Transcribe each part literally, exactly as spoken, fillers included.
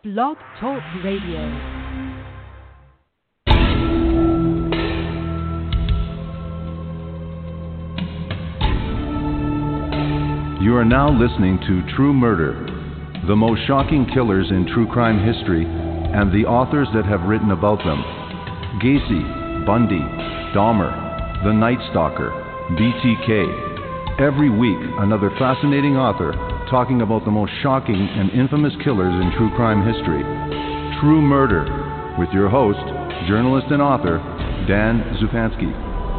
Blog Talk Radio. You are now listening to True Murder, the most shocking killers in true crime history and the authors that have written about them. Gacy, Bundy, Dahmer, The Night Stalker, B T K. Every week, another fascinating author talking about the most shocking and infamous killers in true crime history. True Murder, with your host, journalist and author, Dan Zupansky.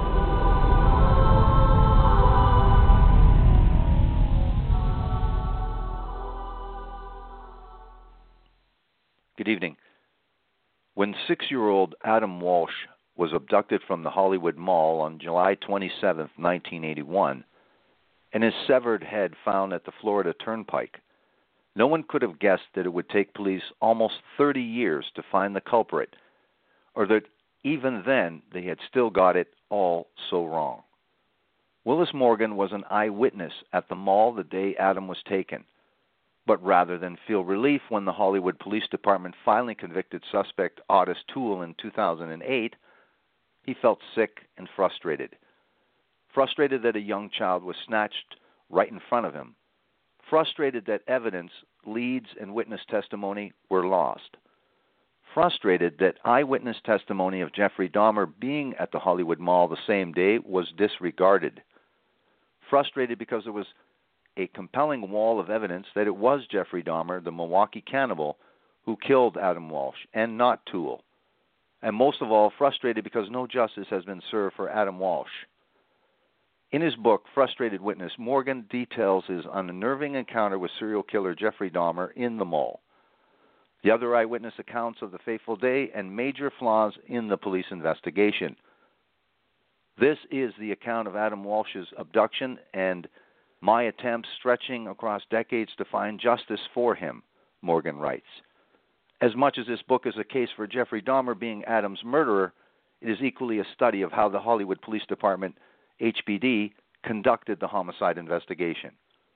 Good evening. When six-year-old Adam Walsh was abducted from the Hollywood Mall on July twenty-seventh, nineteen eighty-one, and his severed head found at the Florida Turnpike, no one could have guessed that it would take police almost thirty years to find the culprit, or that even then they had still got it all so wrong. Willis Morgan was an eyewitness at the mall the day Adam was taken. But rather than feel relief when the Hollywood Police Department finally convicted suspect Otis Toole in two thousand eight, he felt sick and frustrated. Frustrated that a young child was snatched right in front of him. Frustrated that evidence, leads, and witness testimony were lost. Frustrated that eyewitness testimony of Jeffrey Dahmer being at the Hollywood Mall the same day was disregarded. Frustrated because there was a compelling wall of evidence that it was Jeffrey Dahmer, the Milwaukee cannibal, who killed Adam Walsh, and not Toole. And most of all, frustrated because no justice has been served for Adam Walsh. In his book, Frustrated Witness, Morgan details his unnerving encounter with serial killer Jeffrey Dahmer in the mall, the other eyewitness accounts of the fateful day, and major flaws in the police investigation. This is the account of Adam Walsh's abduction and my attempts stretching across decades to find justice for him, Morgan writes. As much as this book is a case for Jeffrey Dahmer being Adam's murderer, it is equally a study of how the Hollywood Police Department, H P D, conducted the homicide investigation.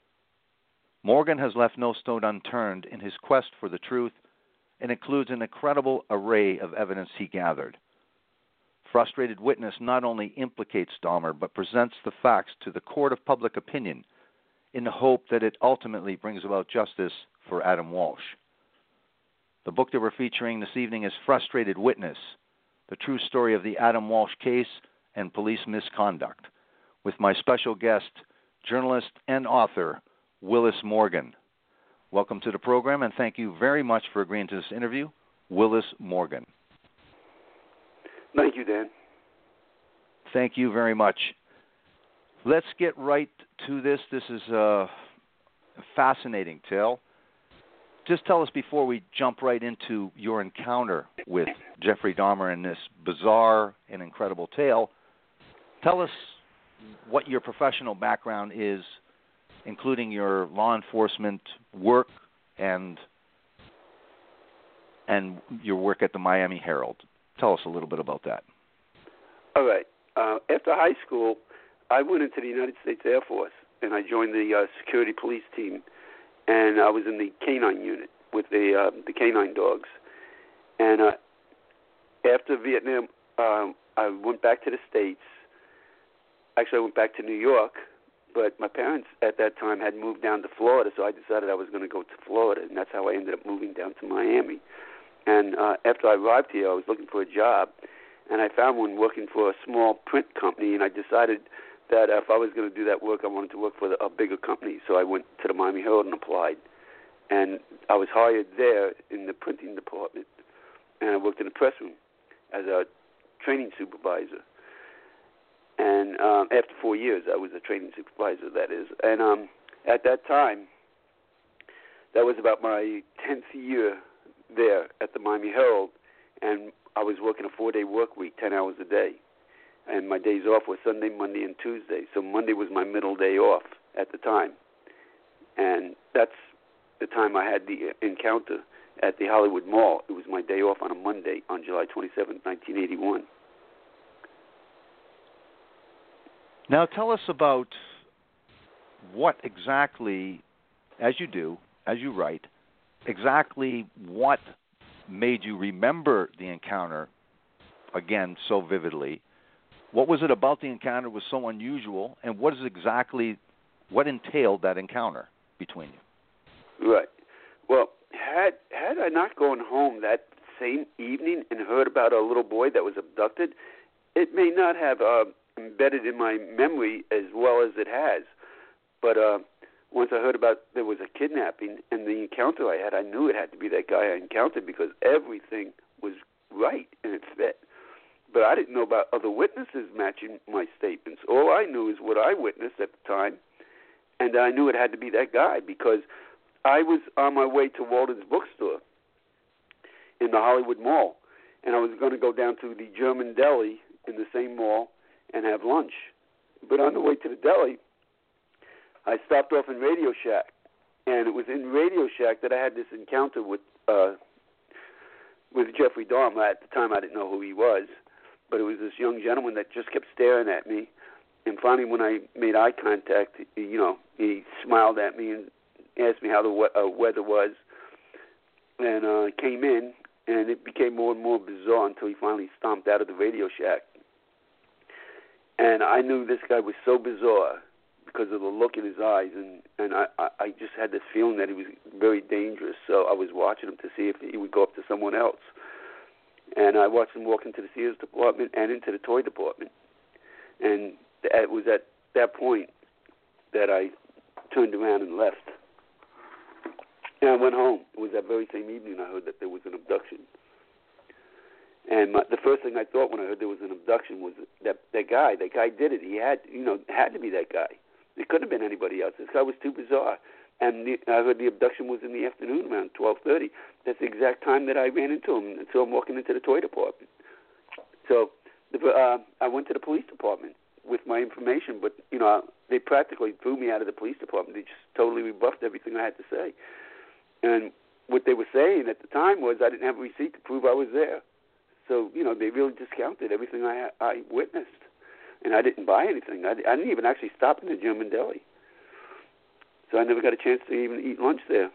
Morgan has left no stone unturned in his quest for the truth and includes an incredible array of evidence he gathered. Frustrated Witness not only implicates Dahmer, but presents the facts to the court of public opinion in the hope that it ultimately brings about justice for Adam Walsh. The book that we're featuring this evening is Frustrated Witness, the true story of the Adam Walsh case and police misconduct, with my special guest, journalist and author, Willis Morgan. Welcome to the program, and thank you very much for agreeing to this interview, Willis Morgan. Thank you, Dan. Thank you very much. Let's get right to this. This is a fascinating tale. Just tell us before we jump right into your encounter with Jeffrey Dahmer and this bizarre and incredible tale, tell us what your professional background is, including your law enforcement work and and your work at the Miami Herald. Tell us a little bit about that. All right. Uh, after high school, I went into the United States Air Force, and I joined the uh, security police team, and I was in the canine unit with the uh, the canine dogs. And uh, after Vietnam, um, I went back to the States. Actually, I went back to New York, but my parents at that time had moved down to Florida, so I decided I was going to go to Florida, and that's how I ended up moving down to Miami. And uh, after I arrived here, I was looking for a job, and I found one working for a small print company, and I decided that if I was going to do that work, I wanted to work for a bigger company. So I went to the Miami Herald and applied, and I was hired there in the printing department, and I worked in the press room as a training supervisor. And um, after four years, I was a training supervisor, that is. And um, at that time, that was about my tenth year there at the Miami Herald, and I was working a four-day work week, ten hours a day. And my days off were Sunday, Monday, and Tuesday. So Monday was my middle day off at the time. And that's the time I had the encounter at the Hollywood Mall. It was my day off on a Monday on July twenty-seventh, nineteen eighty-one. Now tell us about what exactly, as you do, as you write, exactly what made you remember the encounter, again, so vividly. What was it about the encounter was so unusual, and what is exactly, what entailed that encounter between you? Right. Well, had had I not gone home that same evening and heard about a little boy that was abducted, it may not have uh, embedded in my memory as well as it has. But uh, once I heard about there was a kidnapping and the encounter I had, I knew it had to be that guy I encountered because everything was right and it fit. But I didn't know about other witnesses matching my statements. All I knew is what I witnessed at the time, and I knew it had to be that guy because I was on my way to Walden's bookstore in the Hollywood Mall, and I was going to go down to the German deli in the same mall and have lunch. But on the way to the deli, I stopped off in Radio Shack, and it was in Radio Shack that I had this encounter with uh, with Jeffrey Dahmer. At the time, I didn't know who he was, but it was this young gentleman that just kept staring at me. And finally, when I made eye contact, he, you know, he smiled at me and asked me how the we- uh, weather was, and uh, came in, and it became more and more bizarre until he finally stomped out of the Radio Shack. And I knew this guy was so bizarre because of the look in his eyes, and, and I, I, I just had this feeling that he was very dangerous, so I was watching him to see if he would go up to someone else. And I watched him walk into the Sears department and into the toy department. And it was at that point that I turned around and left. And I went home. It was that very same evening I heard that there was an abduction. And my, the first thing I thought when I heard there was an abduction was that that guy, that guy did it. He had, you know, had to be that guy. It couldn't have been anybody else. This guy was too bizarre. And the, I heard the abduction was in the afternoon around twelve thirty. That's the exact time that I ran into him and saw him walking into the toy department. So the, uh, I went to the police department with my information, but, you know, they practically threw me out of the police department. They just totally rebuffed everything I had to say. And what they were saying at the time was I didn't have a receipt to prove I was there. So, you know, they really discounted everything I I witnessed. And I didn't buy anything. I, I didn't even actually stop in the German deli. So I never got a chance to even eat lunch there.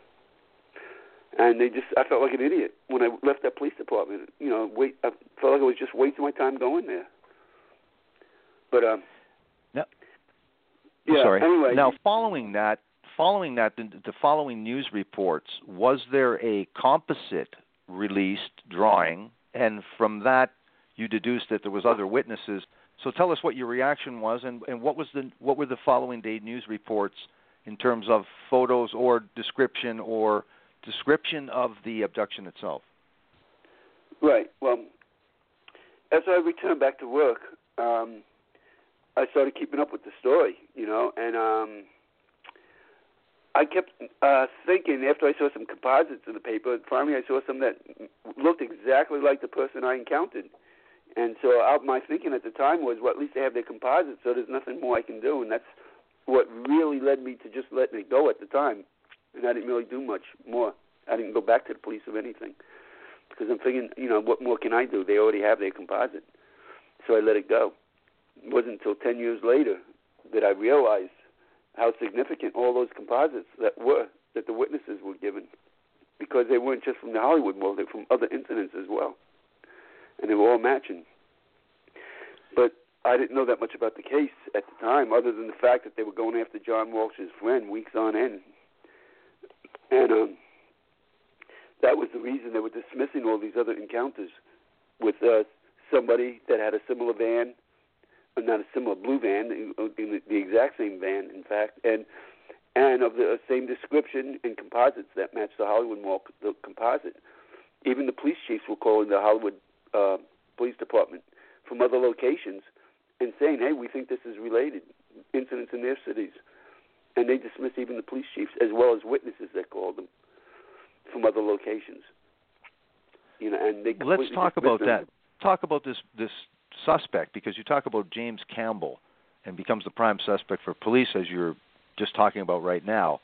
And they just, I felt like an idiot when I left that police department. You know, wait, I felt like I was just wasting my time going there. But, um, no. yeah, sorry. anyway. Now, following that, following that, the, the following news reports, was there a composite released drawing? And from that, you deduced that there was other witnesses. So tell us what your reaction was, and, and what was the what were the following day news reports in terms of photos or description or description of the abduction itself? Right. Well, as I returned back to work, um, I started keeping up with the story, you know, and um, I kept uh, thinking after I saw some composites in the paper, finally I saw some that looked exactly like the person I encountered. And so uh, my thinking at the time was, well, at least they have their composites, so there's nothing more I can do. And that's what really led me to just letting it go at the time. And I didn't really do much more. I didn't go back to the police or anything. Because I'm thinking, you know, what more can I do? They already have their composite. So I let it go. It wasn't until ten years later that I realized how significant all those composites that were, that the witnesses were given. Because they weren't just from the Hollywood world, they were from other incidents as well. And they were all matching. But I didn't know that much about the case at the time, other than the fact that they were going after John Walsh's friend weeks on end. And um, that was the reason they were dismissing all these other encounters with uh, somebody that had a similar van, or not a similar blue van, the, the exact same van, in fact, and and of the same description and composites that matched the Hollywood Mall the composite. Even the police chiefs were calling the Hollywood Uh, police department from other locations and saying, hey, we think this is related, incidents in their cities. And they dismissed even the police chiefs as well as witnesses that called them from other locations. You know, and they Let's talk about them. that. Talk about this, this suspect, because you talk about James Campbell and becomes the prime suspect for police, as you're just talking about right now.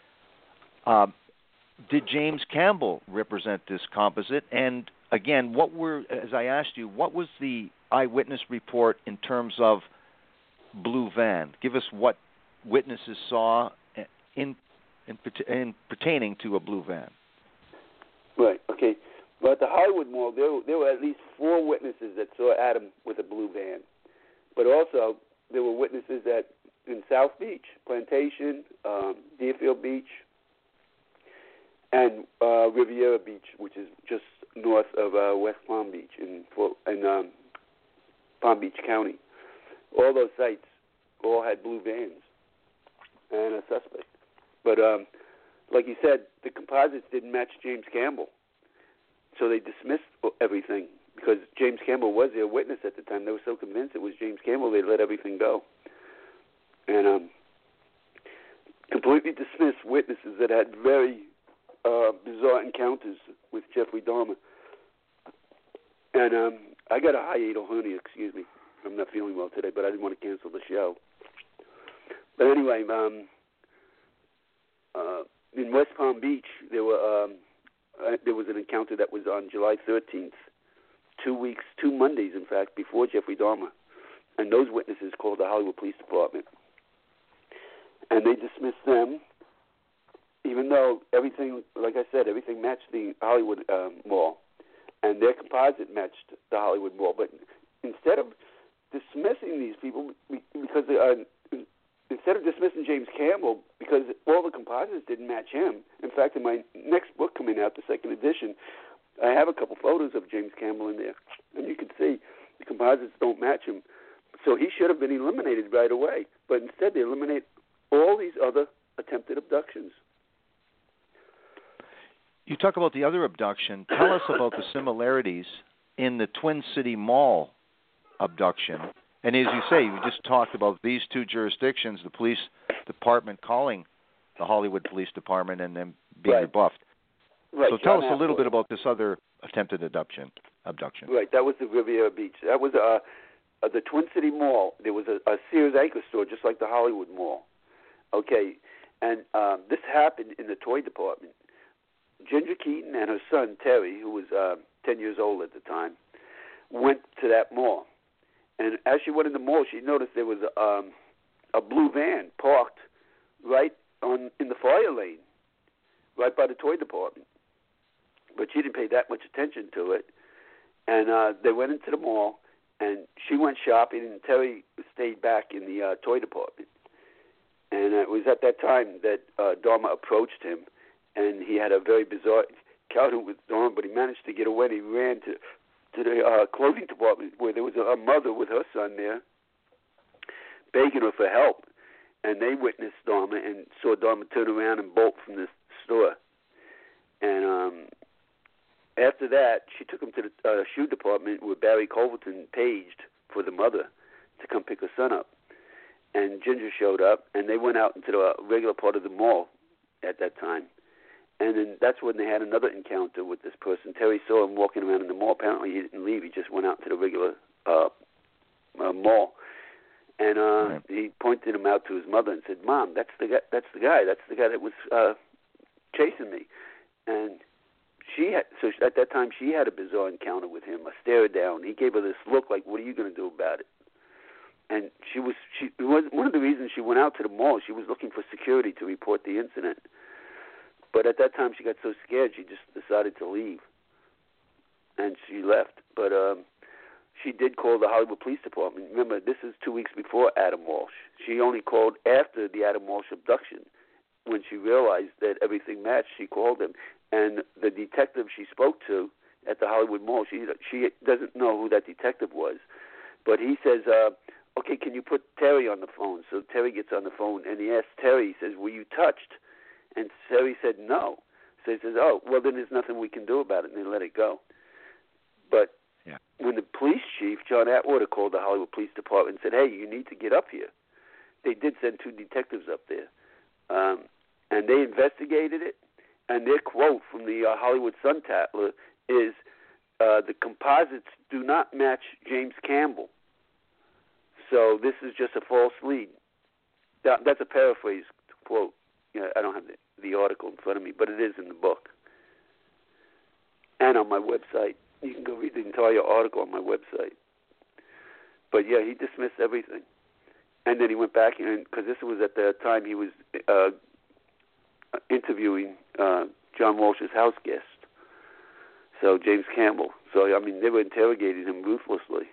Um, did James Campbell represent this composite? And again, what were, as I asked you, what was the eyewitness report in terms of blue van? Give us what witnesses saw in, in, in pertaining to a blue van. Okay, well, at the Hollywood Mall, there, there were at least four witnesses that saw Adam with a blue van. But also, there were witnesses at in South Beach, Plantation, um, Deerfield Beach, and uh, Riviera Beach, which is just north of uh, West Palm Beach in, in um, Palm Beach County. All those sites all had blue vans and a suspect. But um, like you said, the composites didn't match James Campbell. So they dismissed everything because James Campbell was their witness at the time. They were so convinced it was James Campbell, they let everything go. And um, completely dismissed witnesses that had very uh, bizarre encounters with Jeffrey Dahmer. And um, I got a hiatal hernia, excuse me. I'm not feeling well today, but I didn't want to cancel the show. But anyway, um, uh, in West Palm Beach, there were um, uh, there was an encounter that was on July thirteenth, two weeks, two Mondays, in fact, before Jeffrey Dahmer. And those witnesses called the Hollywood Police Department. And they dismissed them, even though everything, like I said, everything matched the Hollywood um, Mall. And their composite matched the Hollywood Mall. But instead of dismissing these people, because uh, instead of dismissing James Campbell, because all the composites didn't match him. In fact, in my next book coming out, the second edition, I have a couple photos of James Campbell in there. And you can see the composites don't match him. So he should have been eliminated right away. But instead, they eliminate all these other attempted abductions. You talk about the other abduction. Tell us about the similarities in the Twin City Mall abduction. And as you say, you just talked about these two jurisdictions, the police department calling the Hollywood Police Department and then being right. rebuffed. Right. So tell John us a little Atwood. bit about this other attempted abduction. abduction. Right, that was the Riviera Beach. That was uh, uh, the Twin City Mall. There was a, a Sears anchor store just like the Hollywood Mall. Okay, and um, this happened in the toy department. Ginger Keaton and her son, Terry, who was uh, ten years old at the time, went to that mall. And as she went in the mall, she noticed there was a, um, a blue van parked right on in the fire lane, right by the toy department. But she didn't pay that much attention to it. And uh, they went into the mall, and she went shopping, and Terry stayed back in the uh, toy department. And it was at that time that uh, Dahmer approached him, and he had a very bizarre encounter with Dahmer, but he managed to get away. He ran to to the uh, clothing department where there was a, a mother with her son there, begging her for help. And they witnessed Dahmer and saw Dahmer turn around and bolt from the store. And um, after that, she took him to the uh, shoe department where Barry Culverton paged for the mother to come pick her son up. And Ginger showed up, and they went out into the regular part of the mall at that time. And then that's when they had another encounter with this person. Terry saw him walking around in the mall. Apparently he didn't leave. He just went out to the regular uh, uh, mall. And uh, right. he pointed him out to his mother and said, "Mom, that's the guy. That's the guy. That's the guy that was uh, chasing me." And she had, so at that time she had a bizarre encounter with him, a stare down. He gave her this look like, "What are you going to do about it?" And she was she it was one of the reasons she went out to the mall. She was looking for security to report the incident. But at that time, she got so scared, she just decided to leave. And she left. But um, she did call the Hollywood Police Department. Remember, this is two weeks before Adam Walsh. She only called after the Adam Walsh abduction. When she realized that everything matched, she called him. And the detective she spoke to at the Hollywood Mall, she she doesn't know who that detective was. But he says, uh, okay, can you put Terry on the phone? So Terry gets on the phone, and he asks Terry, he says, were you touched? And Terry said no. So he says, oh, well, then there's nothing we can do about it, and they let it go. But yeah. when the police chief, John Atwater, called the Hollywood Police Department and said, hey, you need to get up here, they did send two detectives up there. Um, and they investigated it, and their quote from the uh, Hollywood Sun-Tatler is, uh, the composites do not match James Campbell. So this is just a false lead. That, that's a paraphrase quote. You know, I don't have the, the article in front of me, but it is in the book. And on my website. You can go read the entire article on my website. But, yeah, he dismissed everything. And then he went back, and because this was at the time he was uh, interviewing uh, John Walsh's house guest. So James Campbell. So I mean, they were interrogating him ruthlessly.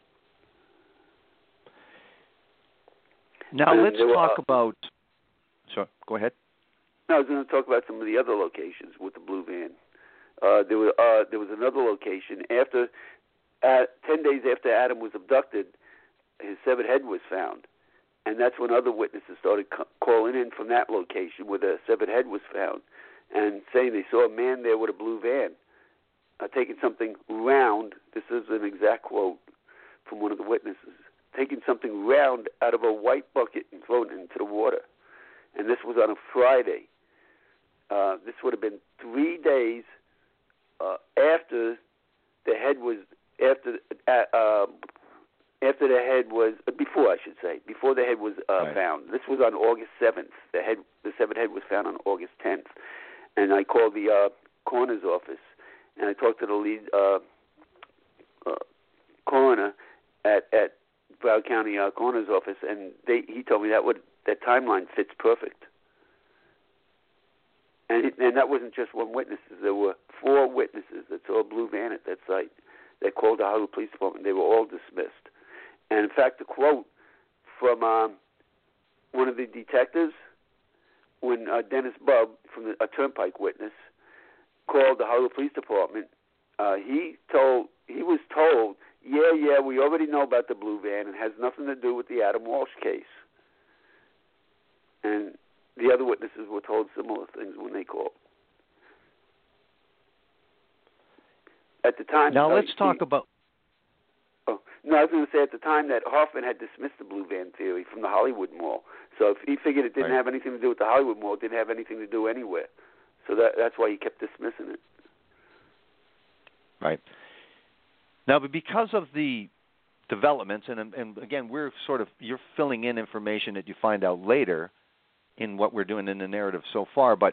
Now and let's were, talk uh, about. Sorry, go ahead. No, I was going to talk about some of the other locations with the blue van. Uh, there were uh, there was another location after uh, ten days after Adam was abducted, his severed head was found, and that's when other witnesses started c- calling in from that location where the severed head was found, and saying they saw a man there with a blue van, uh, taking something round. This is an exact quote from one of the witnesses. Taking something round out of a white bucket and throwing it into the water, and this was on a Friday. Uh, this would have been three days uh, after the head was after uh, uh, after the head was uh, before I should say before the head was uh, right. found. This was on August seventh. The head, the severed head, was found on August tenth, and I called the uh, coroner's office and I talked to the lead uh, uh, coroner at at Broward County uh, coroner's office, and they he told me that would that timeline fits perfect. And, it, and that wasn't just one witness. There were four witnesses that saw a blue van at that site that called the Hollywood Police Department. They were all dismissed. And, in fact, the quote from um, one of the detectives, when uh, Dennis Bubb, from the, a Turnpike witness, called the Hollywood Police Department, uh, he told he was told, yeah, yeah, we already know about the blue van. It has nothing to do with the Adam Walsh case. And the other witnesses were told similar things when they called. At the time... Now uh, let's talk he, about... Oh, no, I was going to say at the time that Hoffman had dismissed the blue van theory from the Hollywood Mall. So if he figured it didn't right. have anything to do with the Hollywood Mall, it didn't have anything to do anywhere. So that that's why he kept dismissing it. Right. Now, but because of the developments, and, and again, we're sort of, you're filling in information that you find out later in what we're doing in the narrative so far, but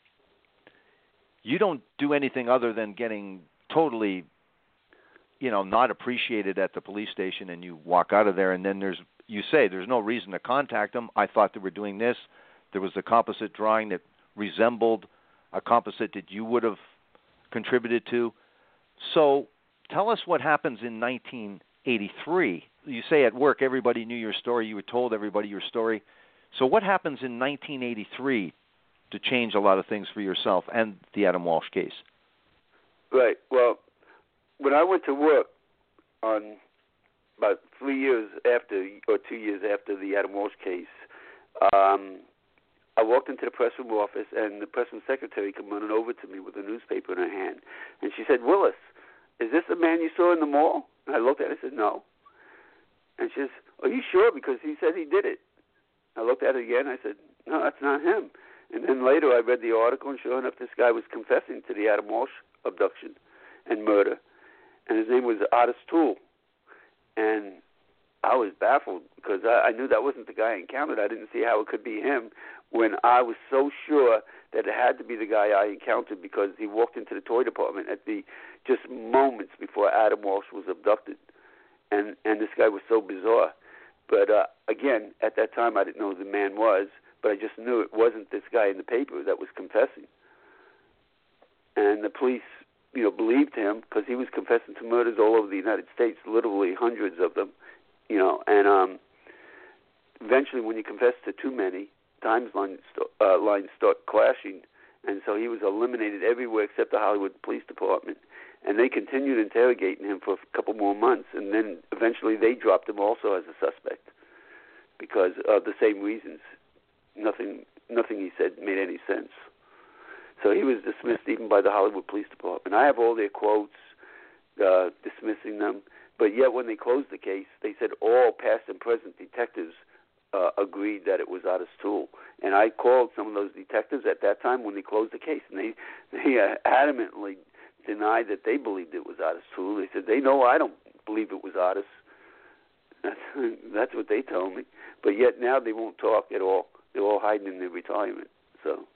you don't do anything other than getting totally, you know, not appreciated at the police station, and you walk out of there, and then there's, you say, there's no reason to contact them. I thought they were doing this. There was a composite drawing that resembled a composite that you would have contributed to. So tell us what happens in nineteen eighty-three. You say at work everybody knew your story. You were told everybody your story. So what happens in nineteen eighty-three to change a lot of things for yourself and the Adam Walsh case? Right. Well, when I went to work on about three years after, or two years after the Adam Walsh case, um, I walked into the press room office, and the press room secretary came running over to me with a newspaper in her hand. And she said, Willis, is this the man you saw in the mall? And I looked at it and said, no. And she says, are you sure? Because he said he did it. I looked at it again. I said, no, that's not him. And then later I read the article, and sure enough, this guy was confessing to the Adam Walsh abduction and murder. And his name was Otis Toole. And I was baffled because I, I knew that wasn't the guy I encountered. I didn't see how it could be him when I was so sure that it had to be the guy I encountered, because he walked into the toy department at the just moments before Adam Walsh was abducted. And, and this guy was so bizarre. But, uh, again, at that time I didn't know who the man was, but I just knew it wasn't this guy in the paper that was confessing. And the police, you know, believed him because he was confessing to murders all over the United States, literally hundreds of them, you know. And um, eventually when you confess to too many, times lines, uh, lines start clashing. And so he was eliminated everywhere except the Hollywood Police Department. And they continued interrogating him for a couple more months, and then eventually they dropped him also as a suspect because of the same reasons. Nothing, nothing he said made any sense. So he was dismissed even by the Hollywood Police Department. I have all their quotes uh, dismissing them, but yet when they closed the case, they said all past and present detectives uh, agreed that it was Otis Toole. And I called some of those detectives at that time when they closed the case, and they, they uh, adamantly denied that they believed it was Otis Toole. They said, they know I don't believe it was Otis. That's, that's what they told me. But yet now they won't talk at all. They're all hiding in their retirement. So,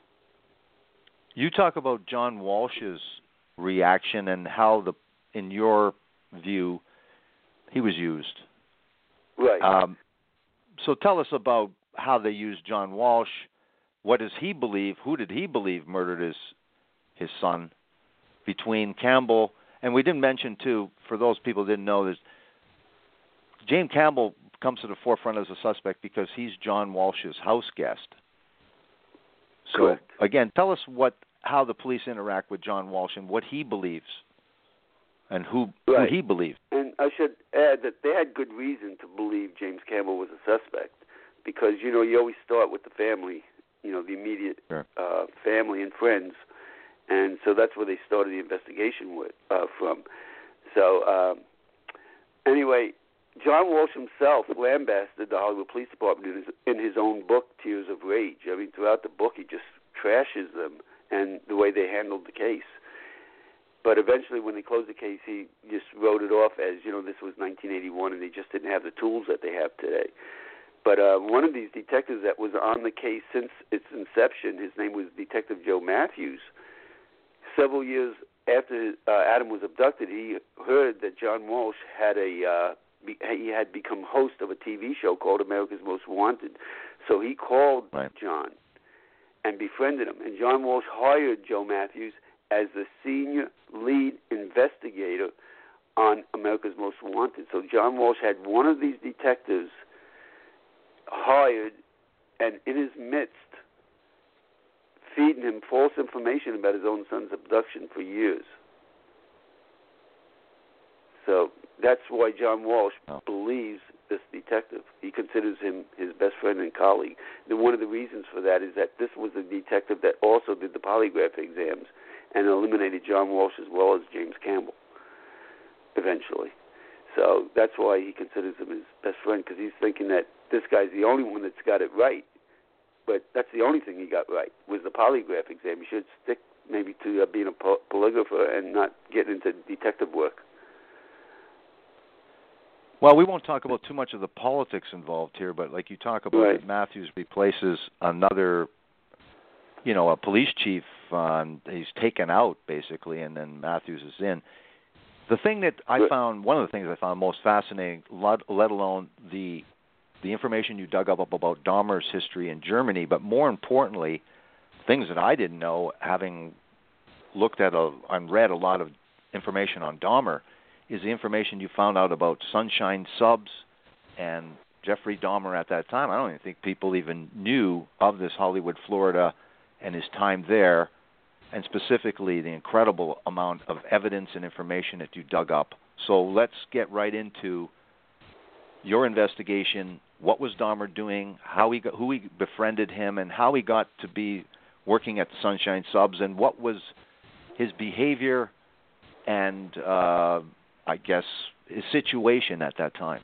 you talk about John Walsh's reaction and how, the, in your view, he was used. Right. Um, so tell us about how they used John Walsh. What does he believe? Who did he believe murdered his his son? between Campbell, and we didn't mention, too, for those people who didn't know, there's James Campbell comes to the forefront as a suspect because he's John Walsh's house guest. So, Correct. again, tell us what how the police interact with John Walsh and what he believes and who, right. who he believes. And I should add that they had good reason to believe James Campbell was a suspect because, you know, you always start with the family, you know, the immediate Sure. uh, family and friends. And so that's where they started the investigation with uh, from. So, um, anyway, John Walsh himself lambasted the Hollywood Police Department in his, in his own book, Tears of Rage. I mean, throughout the book, he just trashes them and the way they handled the case. But eventually, when they closed the case, he just wrote it off as, you know, this was nineteen eighty-one and they just didn't have the tools that they have today. But uh, one of these detectives that was on the case since its inception, his name was Detective Joe Matthews. Several years after uh, Adam was abducted, he heard that John Walsh had a uh, be, he had become host of a T V show called America's Most Wanted. So he called right. John and befriended him. And John Walsh hired Joe Matthews as the senior lead investigator on America's Most Wanted. So John Walsh had one of these detectives hired and in his midst feeding him false information about his own son's abduction for years. So that's why John Walsh oh. believes this detective. He considers him his best friend and colleague. And one of the reasons for that is that this was the detective that also did the polygraph exams and eliminated John Walsh as well as James Campbell eventually. So that's why he considers him his best friend, because he's thinking that this guy's the only one that's got it right. But that's the only thing he got right, was the polygraph exam. He should stick maybe to uh, being a poly- polygrapher and not get into detective work. Well, we won't talk about too much of the politics involved here, but like you talk about, right. that Matthews replaces another, you know, a police chief. Um, he's taken out, basically, and then Matthews is in. The thing that I right. found, one of the things I found most fascinating, let, let alone the the information you dug up about Dahmer's history in Germany, but more importantly, things that I didn't know, having looked at a, and read a lot of information on Dahmer, is the information you found out about Sunshine Subs and Jeffrey Dahmer at that time. I don't even think people even knew of this Hollywood, Florida, and his time there, and specifically the incredible amount of evidence and information that you dug up. So let's get right into your investigation. What was Dahmer doing, how he got, who he befriended him, and how he got to be working at the Sunshine Subs, and what was his behavior and, uh, I guess, his situation at that time.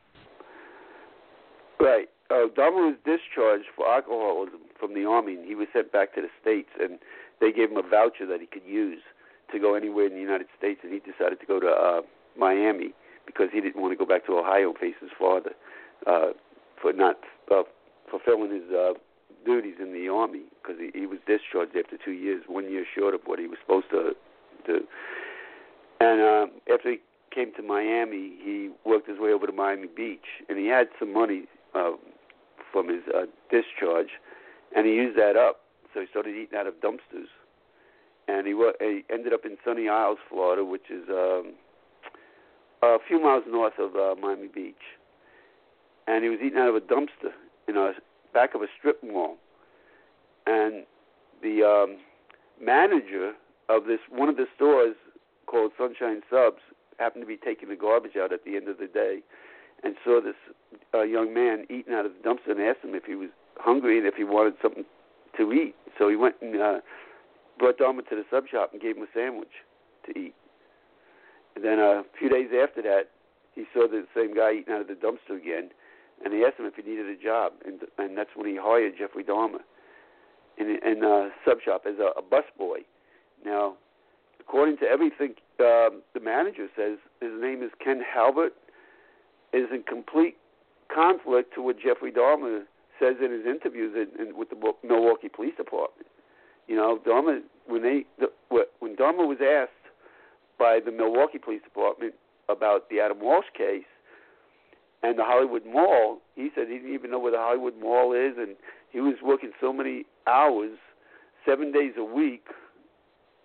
Right. Uh, Dahmer was discharged for alcoholism from the Army, and he was sent back to the States, and they gave him a voucher that he could use to go anywhere in the United States, and he decided to go to uh, Miami because he didn't want to go back to Ohio and face his father uh, for not uh, fulfilling his uh, duties in the Army, because he, he was discharged after two years, one year short of what he was supposed to do. And um, after he came to Miami, he worked his way over to Miami Beach, and he had some money uh, from his uh, discharge, and he used that up. So he started eating out of dumpsters, and he, he ended up in Sunny Isles, Florida, which is um, a few miles north of uh, Miami Beach. And he was eating out of a dumpster in a back of a strip mall. And the um, manager of this one of the stores called Sunshine Subs happened to be taking the garbage out at the end of the day, and saw this uh, young man eating out of the dumpster and asked him if he was hungry and if he wanted something to eat. So he went and uh, brought Dahmer to the sub shop and gave him a sandwich to eat. And then uh, a few days after that, he saw the same guy eating out of the dumpster again, and he asked him if he needed a job, and and that's when he hired Jeffrey Dahmer in in a sub shop as a, a busboy. Now, according to everything um, the manager says, his name is Ken Halbert, is in complete conflict to what Jeffrey Dahmer says in his interviews in, in, with the Milwaukee Police Department. You know, Dahmer, when they the, when Dahmer was asked by the Milwaukee Police Department about the Adam Walsh case and the Hollywood Mall, he said he didn't even know where the Hollywood Mall is, and he was working so many hours, seven days a week,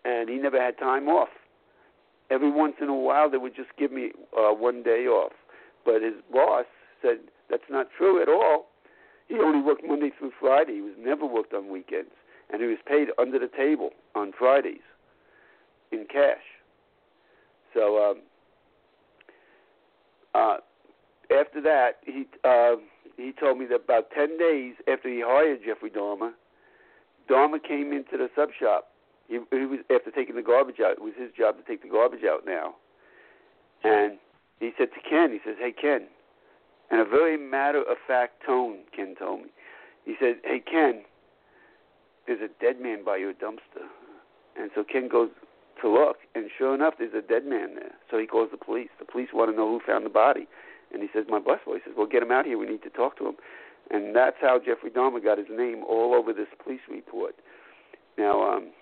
and he never had time off. Every once in a while, they would just give me uh, one day off. But his boss said that's not true at all. He only worked Monday through Friday. He was never worked on weekends, and he was paid under the table on Fridays in cash. So um, uh, after that, he uh, he told me that about ten days after he hired Jeffrey Dahmer, Dahmer came into the sub shop. He, he was after taking the garbage out. It was his job to take the garbage out now. And he said to Ken, he says, "Hey, Ken," in a very matter-of-fact tone, Ken told me. He said, "Hey, Ken, there's a dead man by your dumpster." And so Ken goes to look, and sure enough, there's a dead man there. So he calls the police. The police want to know who found the body. And he says, my busboy says, "Well, get him out here. We need to talk to him." And that's how Jeffrey Dahmer got his name all over this police report. Now, um,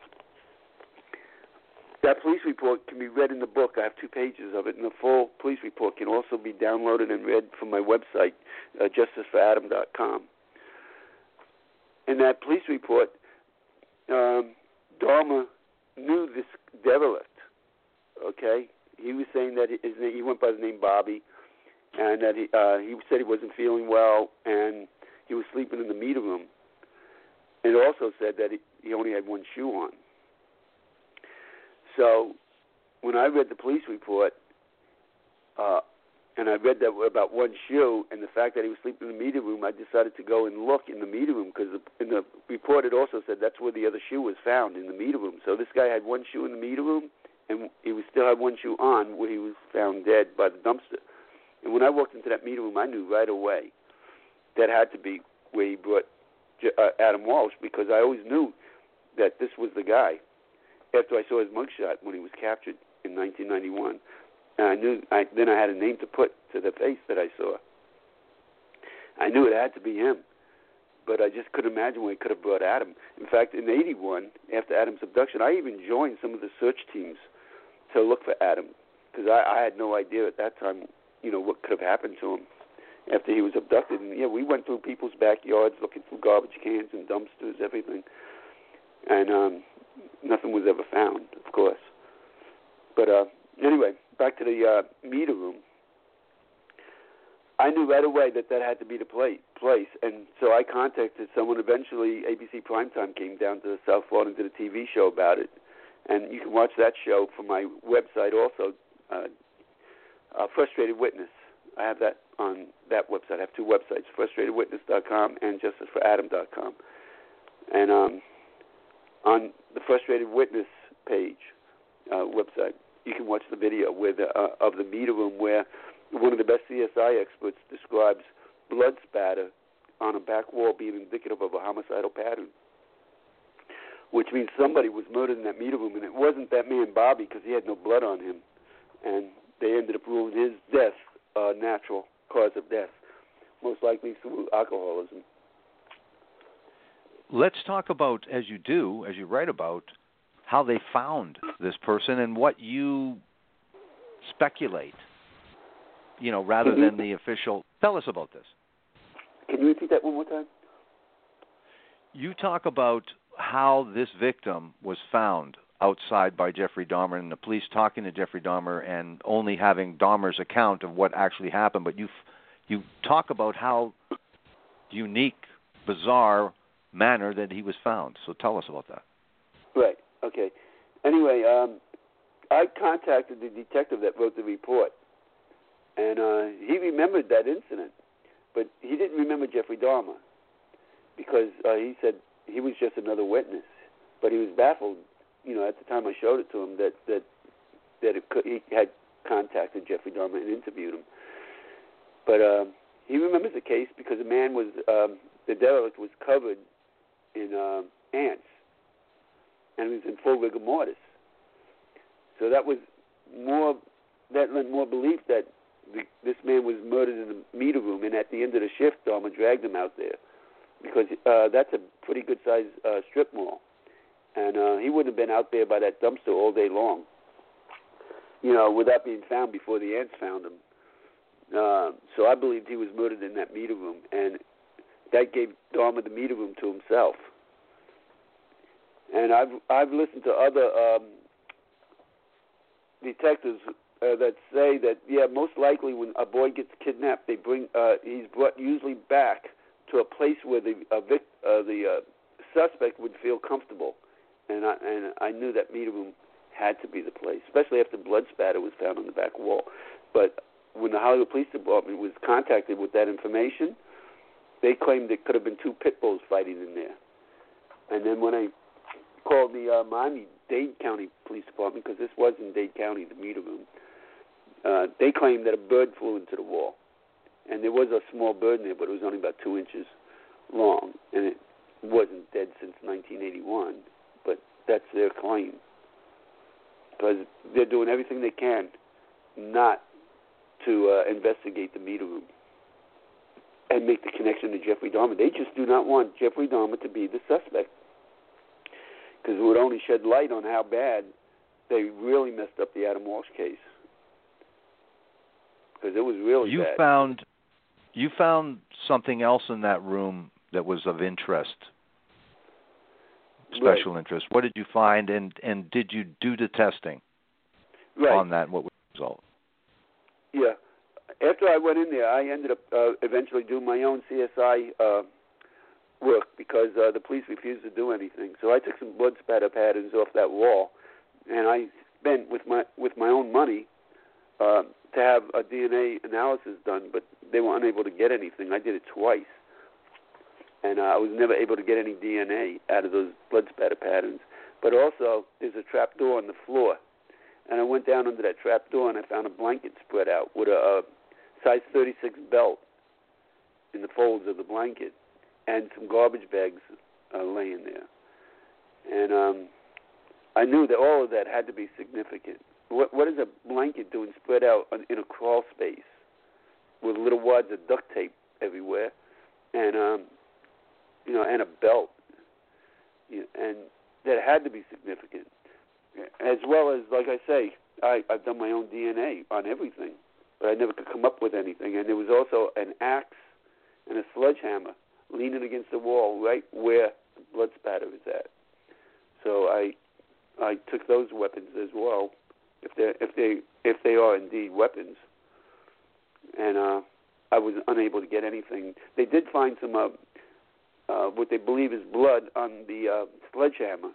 that police report can be read in the book. I have two pages of it, and the full police report can also be downloaded and read from my website, uh, justice for adam dot com. In that police report, um, Dahmer knew this derelict, okay? He was saying that his name, he went by the name Bobby, and that he, uh, he said he wasn't feeling well, and he was sleeping in the meter room. And it also said that he, he only had one shoe on. So when I read the police report, uh, and I read that about one shoe and the fact that he was sleeping in the meter room, I decided to go and look in the meter room because in the report it also said that's where the other shoe was found, in the meter room. So this guy had one shoe in the meter room, and he was still had one shoe on where he was found dead by the dumpster. And when I walked into that meter room, I knew right away that had to be where he brought uh, Adam Walsh, because I always knew that this was the guy. After I saw his mugshot when he was captured in nineteen ninety-one, and I knew. I, then I had a name to put to the face that I saw. I knew it had to be him, but I just couldn't imagine where he could have brought Adam. In fact, in eighty-one, after Adam's abduction, I even joined some of the search teams to look for Adam, because I, I had no idea at that time, you know, what could have happened to him after he was abducted. And yeah, we went through people's backyards looking through garbage cans and dumpsters, everything, and um, nothing was ever found, of course. But uh, anyway, back to the uh, meter room. I knew right away that that had to be the place, and so I contacted someone. Eventually, A B C Primetime came down to South Florida and did a T V show about it, and you can watch that show from my website also, uh, uh, Frustrated Witness. I have that on that website. I have two websites, frustrated witness dot com and justice for adam dot com. And um, on the Frustrated Witness page, uh, website, you can watch the video where the, uh, of the meter room where one of the best C S I experts describes blood spatter on a back wall being indicative of a homicidal pattern, which means somebody was murdered in that meter room, and it wasn't that man Bobby because he had no blood on him, and they ended up ruling his death a uh, natural cause of death, most likely through alcoholism. Let's talk about, as you do, as you write about, how they found this person and what you speculate, you know, rather than the official. Tell us about this. Can you repeat that one more time? You talk about how this victim was found outside by Jeffrey Dahmer, and the police talking to Jeffrey Dahmer and only having Dahmer's account of what actually happened. But you you talk about how unique, bizarre manner that he was found. So tell us about that. Right. Okay. Anyway, um, I contacted the detective that wrote the report, and uh, he remembered that incident, but he didn't remember Jeffrey Dahmer because uh, he said he was just another witness. But he was baffled, you know, at the time I showed it to him that that that it could, he had contacted Jeffrey Dahmer and interviewed him. But uh, he remembers the case because the man was um, the derelict was covered in uh, ants, and he was in full rigor mortis. So that was more, that lent more belief that the, this man was murdered in the meter room, and at the end of the shift, Dahmer dragged him out there because uh, that's a pretty good-sized uh, strip mall, and uh, he wouldn't have been out there by that dumpster all day long, you know, without being found before the ants found him. Uh, so I believed he was murdered in that meter room, and that gave Dahmer the meter room to himself. And I've I've listened to other um, detectives uh, that say that yeah, most likely when a boy gets kidnapped, they bring uh, he's brought usually back to a place where the uh, vic, uh, the uh, suspect would feel comfortable. And I and I knew that meter room had to be the place, especially after blood spatter was found on the back wall. But when the Hollywood Police Department was contacted with that information, they claimed there could have been two pit bulls fighting in there. And then when I called the uh, Miami-Dade County Police Department, because this was in Dade County, the meter room, uh, they claimed that a bird flew into the wall. And there was a small bird in there, but it was only about two inches long. And it wasn't dead since nineteen eighty-one, but that's their claim. Because they're doing everything they can not to uh, investigate the meter room and make the connection to Jeffrey Dahmer. They just do not want Jeffrey Dahmer to be the suspect, because it would only shed light on how bad they really messed up the Adam Walsh case. Because it was really you bad. Found, you found something else in that room that was of interest, special right. interest. What did you find, and, and did you do the testing right. on that? What was the result? Yeah. After I went in there, I ended up uh, eventually doing my own C S I uh, work because uh, the police refused to do anything. So I took some blood spatter patterns off that wall, and I spent with my with my own money uh, to have a D N A analysis done, but they were unable to get anything. I did it twice, and uh, I was never able to get any D N A out of those blood spatter patterns. But also, there's a trap door on the floor, and I went down under that trap door and I found a blanket spread out with a, a size thirty-six belt in the folds of the blanket, and some garbage bags uh, laying there. And um, I knew that all of that had to be significant. What, what is a blanket doing spread out in a crawl space with little wads of duct tape everywhere, and um, you know, and a belt, you know, and that had to be significant. As well as, like I say, I, I've done my own D N A on everything, but I never could come up with anything. And there was also an axe and a sledgehammer leaning against the wall right where the blood spatter is at. So I I took those weapons as well, if they if they if they are indeed weapons. And uh, I was unable to get anything. They did find some uh, uh, what they believe is blood on the uh, sledgehammer,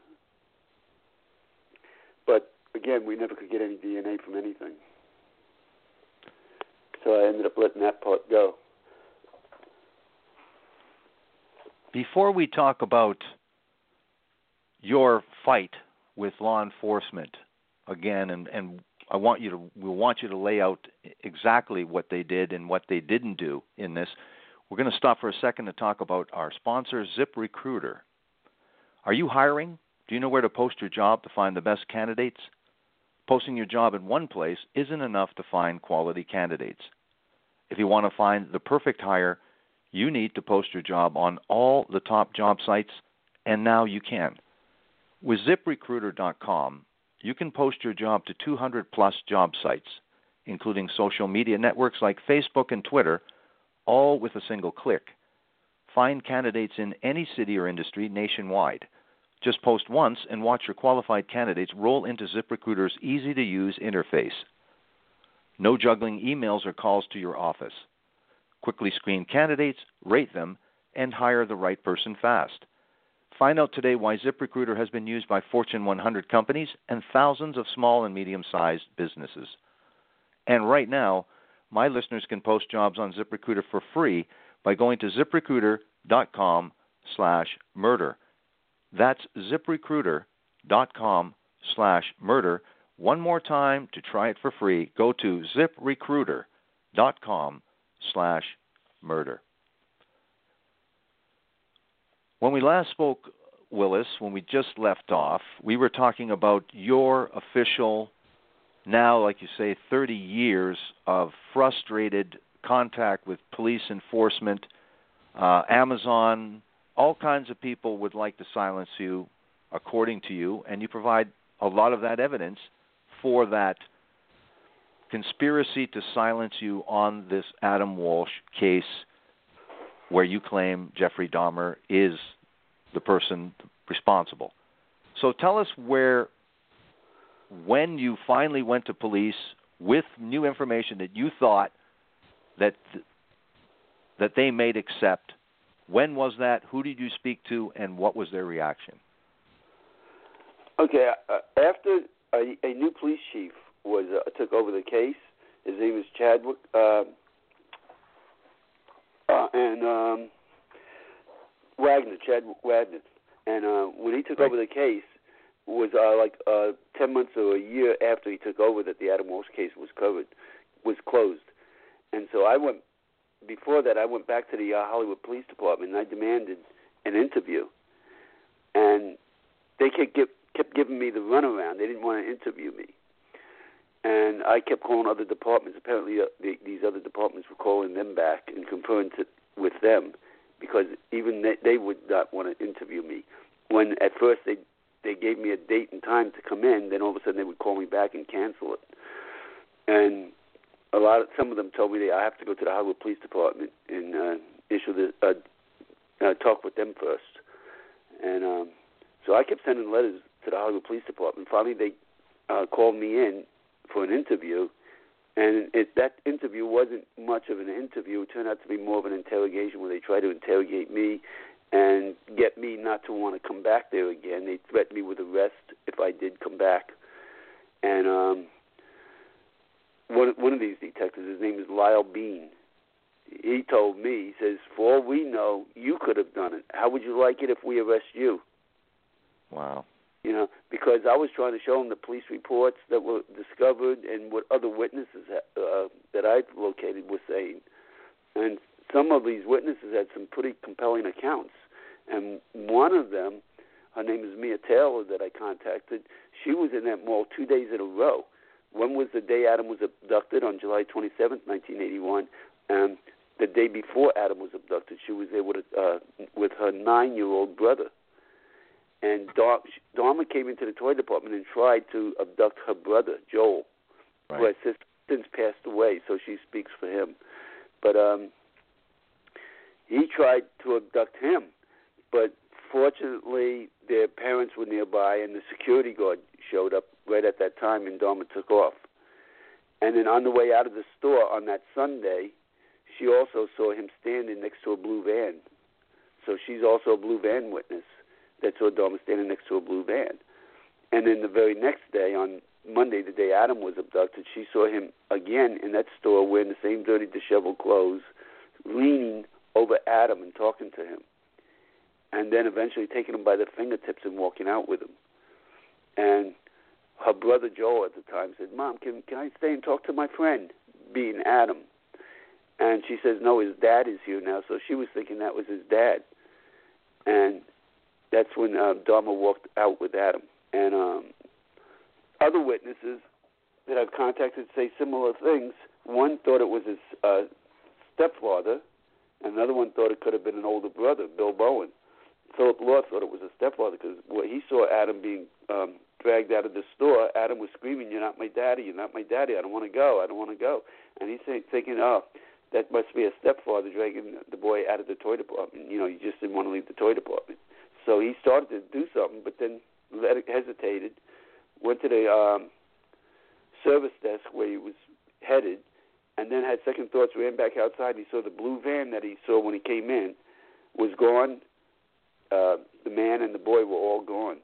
but again, we never could get any D N A from anything. So I ended up letting that part go. Before we talk about your fight with law enforcement again, and, and I want you to we want you to lay out exactly what they did and what they didn't do in this. We're going to stop for a second to talk about our sponsor, ZipRecruiter. Are you hiring? Do you know where to post your job to find the best candidates? Posting your job in one place isn't enough to find quality candidates. If you want to find the perfect hire, you need to post your job on all the top job sites, and now you can. With zip recruiter dot com, you can post your job to two hundred plus job sites, including social media networks like Facebook and Twitter, all with a single click. Find candidates in any city or industry nationwide. Just post once and watch your qualified candidates roll into ZipRecruiter's easy-to-use interface. No juggling emails or calls to your office. Quickly screen candidates, rate them, and hire the right person fast. Find out today why ZipRecruiter has been used by Fortune one hundred companies and thousands of small and medium-sized businesses. And right now, my listeners can post jobs on ZipRecruiter for free by going to zip recruiter dot com slash murder. That's zip recruiter dot com slash murder. One more time to try it for free. Go to zip recruiter dot com slash murder. When we last spoke, Willis, when we just left off, we were talking about your official, now, like you say, thirty years of frustrated contact with police enforcement, uh, Amazon. All kinds of people would like to silence you, according to you, and you provide a lot of that evidence for that conspiracy to silence you on this Adam Walsh case where you claim Jeffrey Dahmer is the person responsible. So tell us where, when you finally went to police with new information that you thought that that they may accept. When was that? Who did you speak to, and what was their reaction? Okay, uh, after a, a new police chief was uh, took over the case, his name was Chadwick, uh, uh, and um, Wagner, Chadwick Wagner, and uh, when he took right. over the case, was uh, like uh, ten months or a year after he took over that the Adam Walsh case was covered, was closed, and so I went. Before that, I went back to the uh, Hollywood Police Department and I demanded an interview, and they kept, give, kept giving me the runaround. They didn't want to interview me, and I kept calling other departments. Apparently, uh, the, these other departments were calling them back and conferring to, with them because even they, they would not want to interview me. When at first they they gave me a date and time to come in, then all of a sudden they would call me back and cancel it, and A lot of some of them told me that I have to go to the Hollywood Police Department and uh, issue the uh, uh, talk with them first. And um, so I kept sending letters to the Hollywood Police Department. Finally, they uh, called me in for an interview, and it, that interview wasn't much of an interview. It turned out to be more of an interrogation where they tried to interrogate me and get me not to want to come back there again. They threatened me with arrest if I did come back. And um, One, one of these detectives, his name is Lyle Bean, he told me, he says, for all we know, you could have done it. How would you like it if we arrest you? Wow. You know, because I was trying to show him the police reports that were discovered and what other witnesses uh, that I've located were saying. And some of these witnesses had some pretty compelling accounts. And one of them, her name is Mia Taylor that I contacted, she was in that mall two days in a row. One was the day Adam was abducted on July twenty-seventh, nineteen eighty-one. And the day before Adam was abducted, she was there with, a, uh, with her nine-year-old brother. And Dharma came into the toy department and tried to abduct her brother, Joel, right. who has since passed away, so she speaks for him. But um, he tried to abduct him, but fortunately their parents were nearby and the security guard showed up right at that time, and Dharma took off. And then on the way out of the store on that Sunday, she also saw him standing next to a blue van. So she's also a blue van witness that saw Dharma standing next to a blue van. And then the very next day, on Monday, the day Adam was abducted, she saw him again in that store wearing the same dirty, disheveled clothes, leaning over Adam and talking to him. And then eventually taking him by the fingertips and walking out with him. And her brother Joel at the time said, Mom, can can I stay and talk to my friend, being Adam? And she says, no, his dad is here now. So she was thinking that was his dad. And that's when uh, Dharma walked out with Adam. And um, other witnesses that I've contacted say similar things. One thought it was his uh, stepfather. Another one thought it could have been an older brother, Bill Bowen. Philip Law thought it was a stepfather because well, he saw Adam being um, dragged out of the store. Adam was screaming, you're not my daddy, you're not my daddy, I don't want to go, I don't want to go. And he's thinking, oh, that must be a stepfather dragging the boy out of the toy department. You know, he just didn't want to leave the toy department. So he started to do something, but then let it, hesitated, went to the um, service desk where he was headed, and then had second thoughts, ran back outside, and he saw the blue van that he saw when he came in was gone. Uh, the man and the boy were all gone.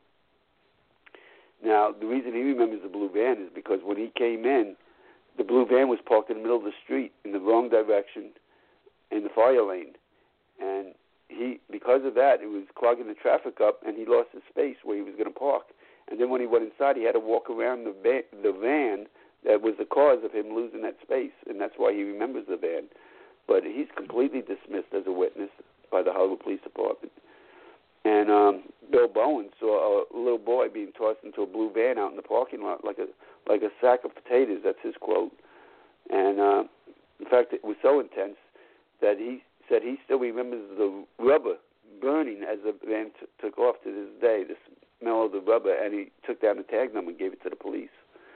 Now, the reason he remembers the blue van is because when he came in, the blue van was parked in the middle of the street in the wrong direction in the fire lane. And he, because of that, it was clogging the traffic up, and he lost his space where he was going to park. And then when he went inside, he had to walk around the, va- the van that was the cause of him losing that space, and that's why he remembers the van. But he's completely dismissed as a witness by the Hollywood Police Department. And um, Bill Bowen saw a little boy being tossed into a blue van out in the parking lot like a like a sack of potatoes. That's his quote. And uh, in fact, it was so intense that he said he still remembers the rubber burning as the van t- took off to this day, the smell of the rubber, and he took down the tag number and gave it to the police.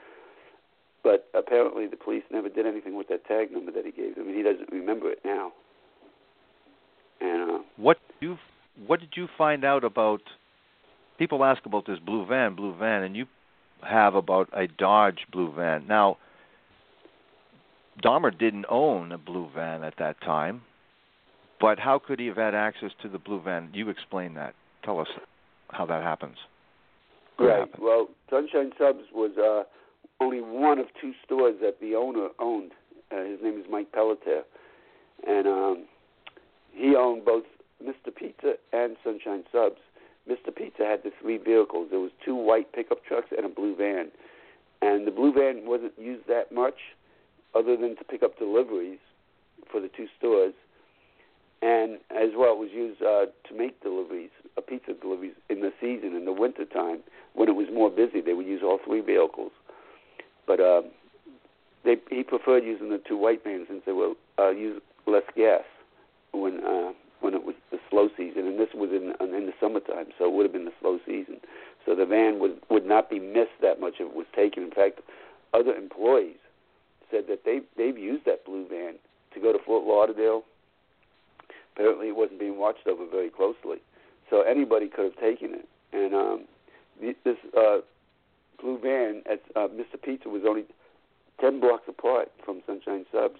But apparently the police never did anything with that tag number that he gave them. I mean, he doesn't remember it now. And uh, what you What did you find out about people ask about this blue van, blue van, and you have about a Dodge blue van. Now, Dahmer didn't own a blue van at that time, but how could he have had access to the blue van? You explain that. Tell us how that happens. Could right. happen. Well, Sunshine Subs was uh, only one of two stores that the owner owned. Uh, his name is Mike Pelletier. And um, he owned both Mister Pizza and Sunshine Subs. Mister Pizza had the three vehicles. There was two white pickup trucks and a blue van. And the blue van wasn't used that much other than to pick up deliveries for the two stores. And as well, it was used uh, to make deliveries, uh, pizza deliveries in the season, in the wintertime, when it was more busy. They would use all three vehicles. But uh, they, he preferred using the two white vans since they were uh, use less gas when uh, when it was the slow season. And this was in, in the summertime, so it would have been the slow season. So the van would, would not be missed that much if it was taken. In fact, other employees said that they, they've used that blue van to go to Fort Lauderdale. Apparently it wasn't being watched over very closely. So anybody could have taken it. And um, this uh, blue van at uh, Mister Pizza was only ten blocks apart from Sunshine Subs.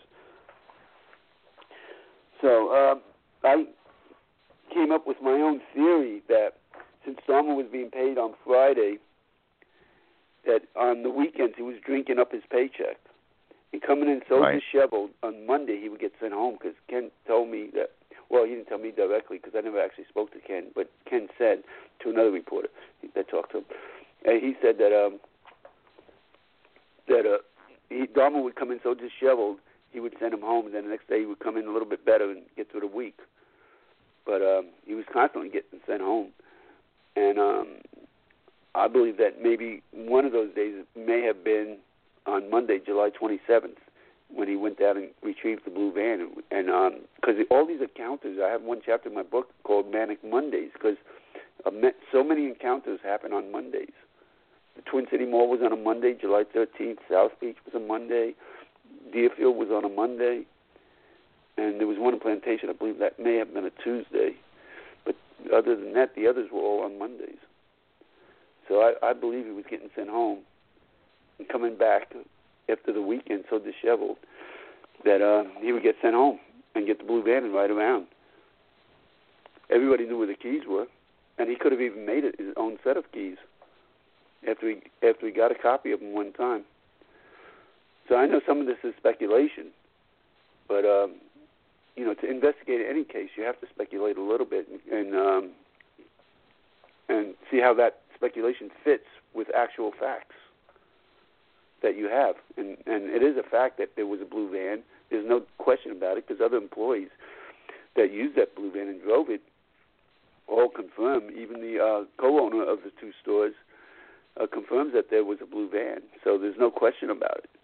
So uh, I came up with my own theory that since Dahmer was being paid on Friday, that on the weekends he was drinking up his paycheck. And coming in so right. disheveled, on Monday he would get sent home because Ken told me that, well, he didn't tell me directly because I never actually spoke to Ken, but Ken said to another reporter that talked to him, and he said that um, that uh, he, Dahmer would come in so disheveled, he would send him home, and then the next day he would come in a little bit better and get through the week. But um, he was constantly getting sent home. And um, I believe that maybe one of those days may have been on Monday, July twenty-seventh, when he went down and retrieved the blue van. And because um, all these encounters, I have one chapter in my book called Manic Mondays, because uh, so many encounters happen on Mondays. The Twin City Mall was on a Monday, July thirteenth. South Beach was a Monday. Deerfield was on a Monday. And there was one in Plantation, I believe that may have been a Tuesday. But other than that, the others were all on Mondays. So I, I believe he was getting sent home and coming back after the weekend so disheveled that uh, he would get sent home and get the blue van and ride around. Everybody knew where the keys were, and he could have even made it his own set of keys after he, after he got a copy of them one time. So I know some of this is speculation, but um, you know, to investigate any case, you have to speculate a little bit and and, um, and see how that speculation fits with actual facts that you have. And, and it is a fact that there was a blue van. There's no question about it because other employees that used that blue van and drove it all confirm. Even the uh, co-owner of the two stores uh, confirms that there was a blue van. So there's no question about it.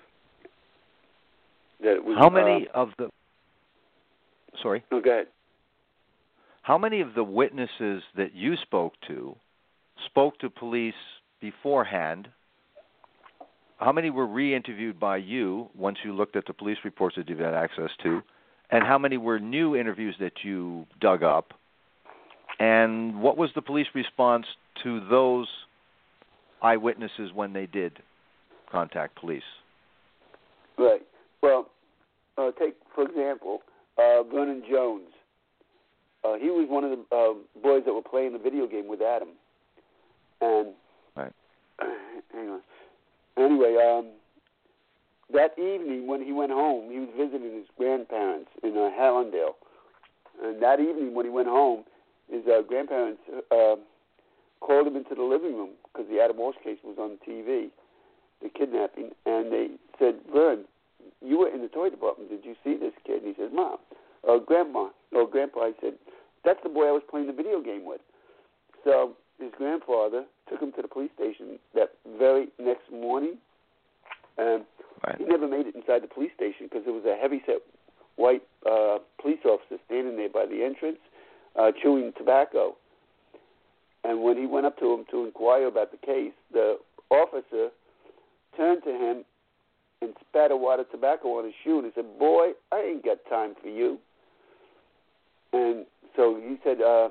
That it was, How many uh, of the... Sorry? No, go ahead. How many of the witnesses that you spoke to spoke to police beforehand? How many were re-interviewed by you once you looked at the police reports that you've had access to? And how many were new interviews that you dug up? And what was the police response to those eyewitnesses when they did contact police? Right. Well, uh, take, for example, uh, Vernon Jones. Uh, he was one of the uh, boys that were playing the video game with Adam. And right. hang on. Anyway, um, that evening when he went home, he was visiting his grandparents in uh, Hallandale. And that evening when he went home, his uh, grandparents uh, called him into the living room because the Adam Walsh case was on T V, the kidnapping, and they said, Vern, you were in the toy department. Did you see this kid? And he said, Mom, or Grandma, or Grandpa. He said, that's the boy I was playing the video game with. So his grandfather took him to the police station that very next morning. And right. He never made it inside the police station because there was a heavy-set white uh, police officer standing there by the entrance uh, chewing tobacco. And when he went up to him to inquire about the case, the officer turned to him and spat a wad of tobacco on his shoe and he said, boy, I ain't got time for you. And so he said, uh,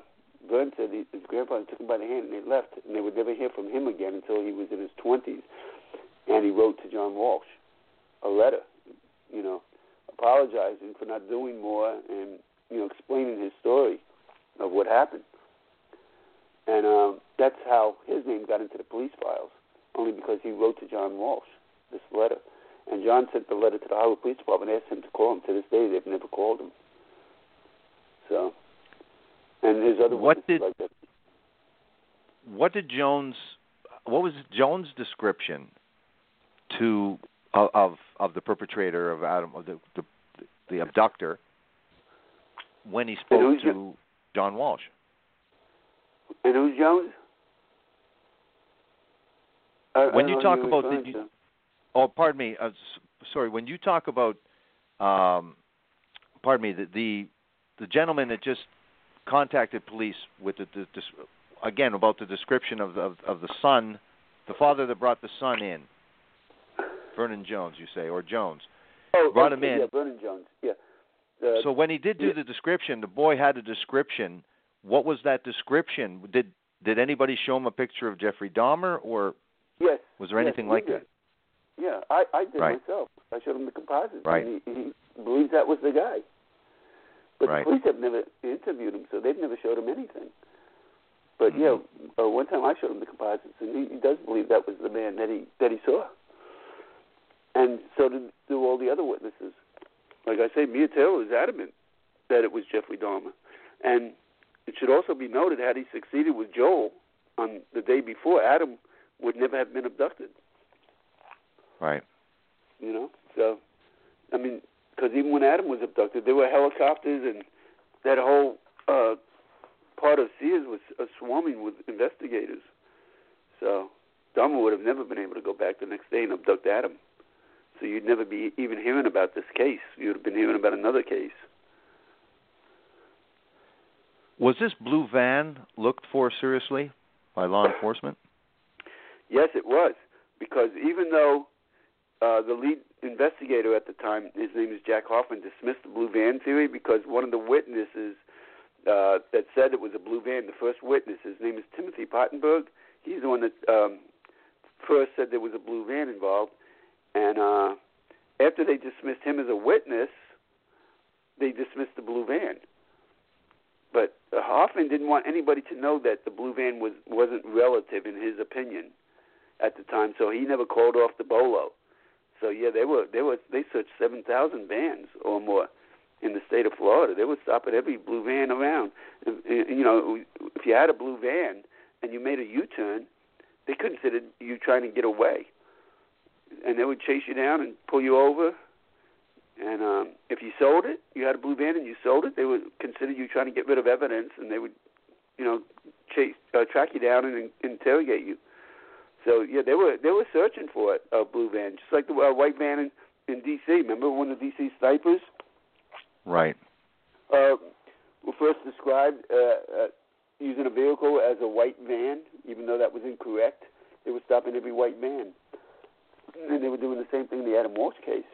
Vern said he, his grandfather took him by the hand and they left, and they would never hear from him again until he was in his twenties. And he wrote to John Walsh a letter, you know, apologizing for not doing more and, you know, explaining his story of what happened. And um, that's how his name got into the police files, only because he wrote to John Walsh this letter. And John sent the letter to the Hollywood Police Department and asked him to call him. To this day, they've never called him. So, and his other what did like that. What did Jones? What was Jones' description to of of, of the perpetrator of Adam, of the, the the abductor, when he spoke to jo- John Walsh? And who's Jones? I, when I you talk about the, you, oh, pardon me, uh, sorry. When you talk about, um, pardon me, the, the the gentleman that just contacted police with the, the, the again about the description of the, of, of the son, the father that brought the son in, Vernon Jones, you say, or Jones, oh, brought okay, him in. Yeah, Vernon Jones. Yeah. Uh, so when he did do yeah. the description, the boy had a description. What was that description? Did did anybody show him a picture of Jeffrey Dahmer, or yes, was there yes, anything like did. that? Yeah, I, I did right. myself. I showed him the composites. Right. And he, he believes that was the guy. But right. the police have never interviewed him, so they've never showed him anything. But mm-hmm. yeah, uh, one time I showed him the composites, and he, he does believe that was the man that he that he saw. And so did do all the other witnesses. Like I say, Mia Taylor was adamant that it was Jeffrey Dahmer. And it should also be noted, had he succeeded with Joel on the day before, Adam would never have been abducted. Right. You know? So, I mean, because even when Adam was abducted, there were helicopters, and that whole uh, part of Sears was uh, swarming with investigators. So Dahmer would have never been able to go back the next day and abduct Adam. So you'd never be even hearing about this case. You would have been hearing about another case. Was this blue van looked for seriously by law enforcement? Yes, it was. Because even though uh, the lead investigator at the time, his name is Jack Hoffman, dismissed the blue van theory because one of the witnesses uh, that said it was a blue van, the first witness, his name is Timothy Pottenberg. He's the one that um, first said there was a blue van involved. And uh, after they dismissed him as a witness, they dismissed the blue van. But uh, Hoffman didn't want anybody to know that the blue van was, wasn't relative in his opinion at the time, so he never called off the bolo. So yeah, they were they were they searched seven thousand vans or more in the state of Florida. They would stop at every blue van around. And, and, you know, if you had a blue van and you made a U-turn, they considered you trying to get away, and they would chase you down and pull you over. And um, if you sold it, you had a blue van and you sold it, they would consider you trying to get rid of evidence, and they would, you know, chase, uh, track you down and, and interrogate you. So yeah, they were they were searching for it, a blue van, just like the uh, white van in, in D C. Remember when the D C snipers, right, uh, were first described uh, uh, using a vehicle as a white van, even though that was incorrect? They were stopping every white van, and they were doing the same thing in the Adam Walsh case.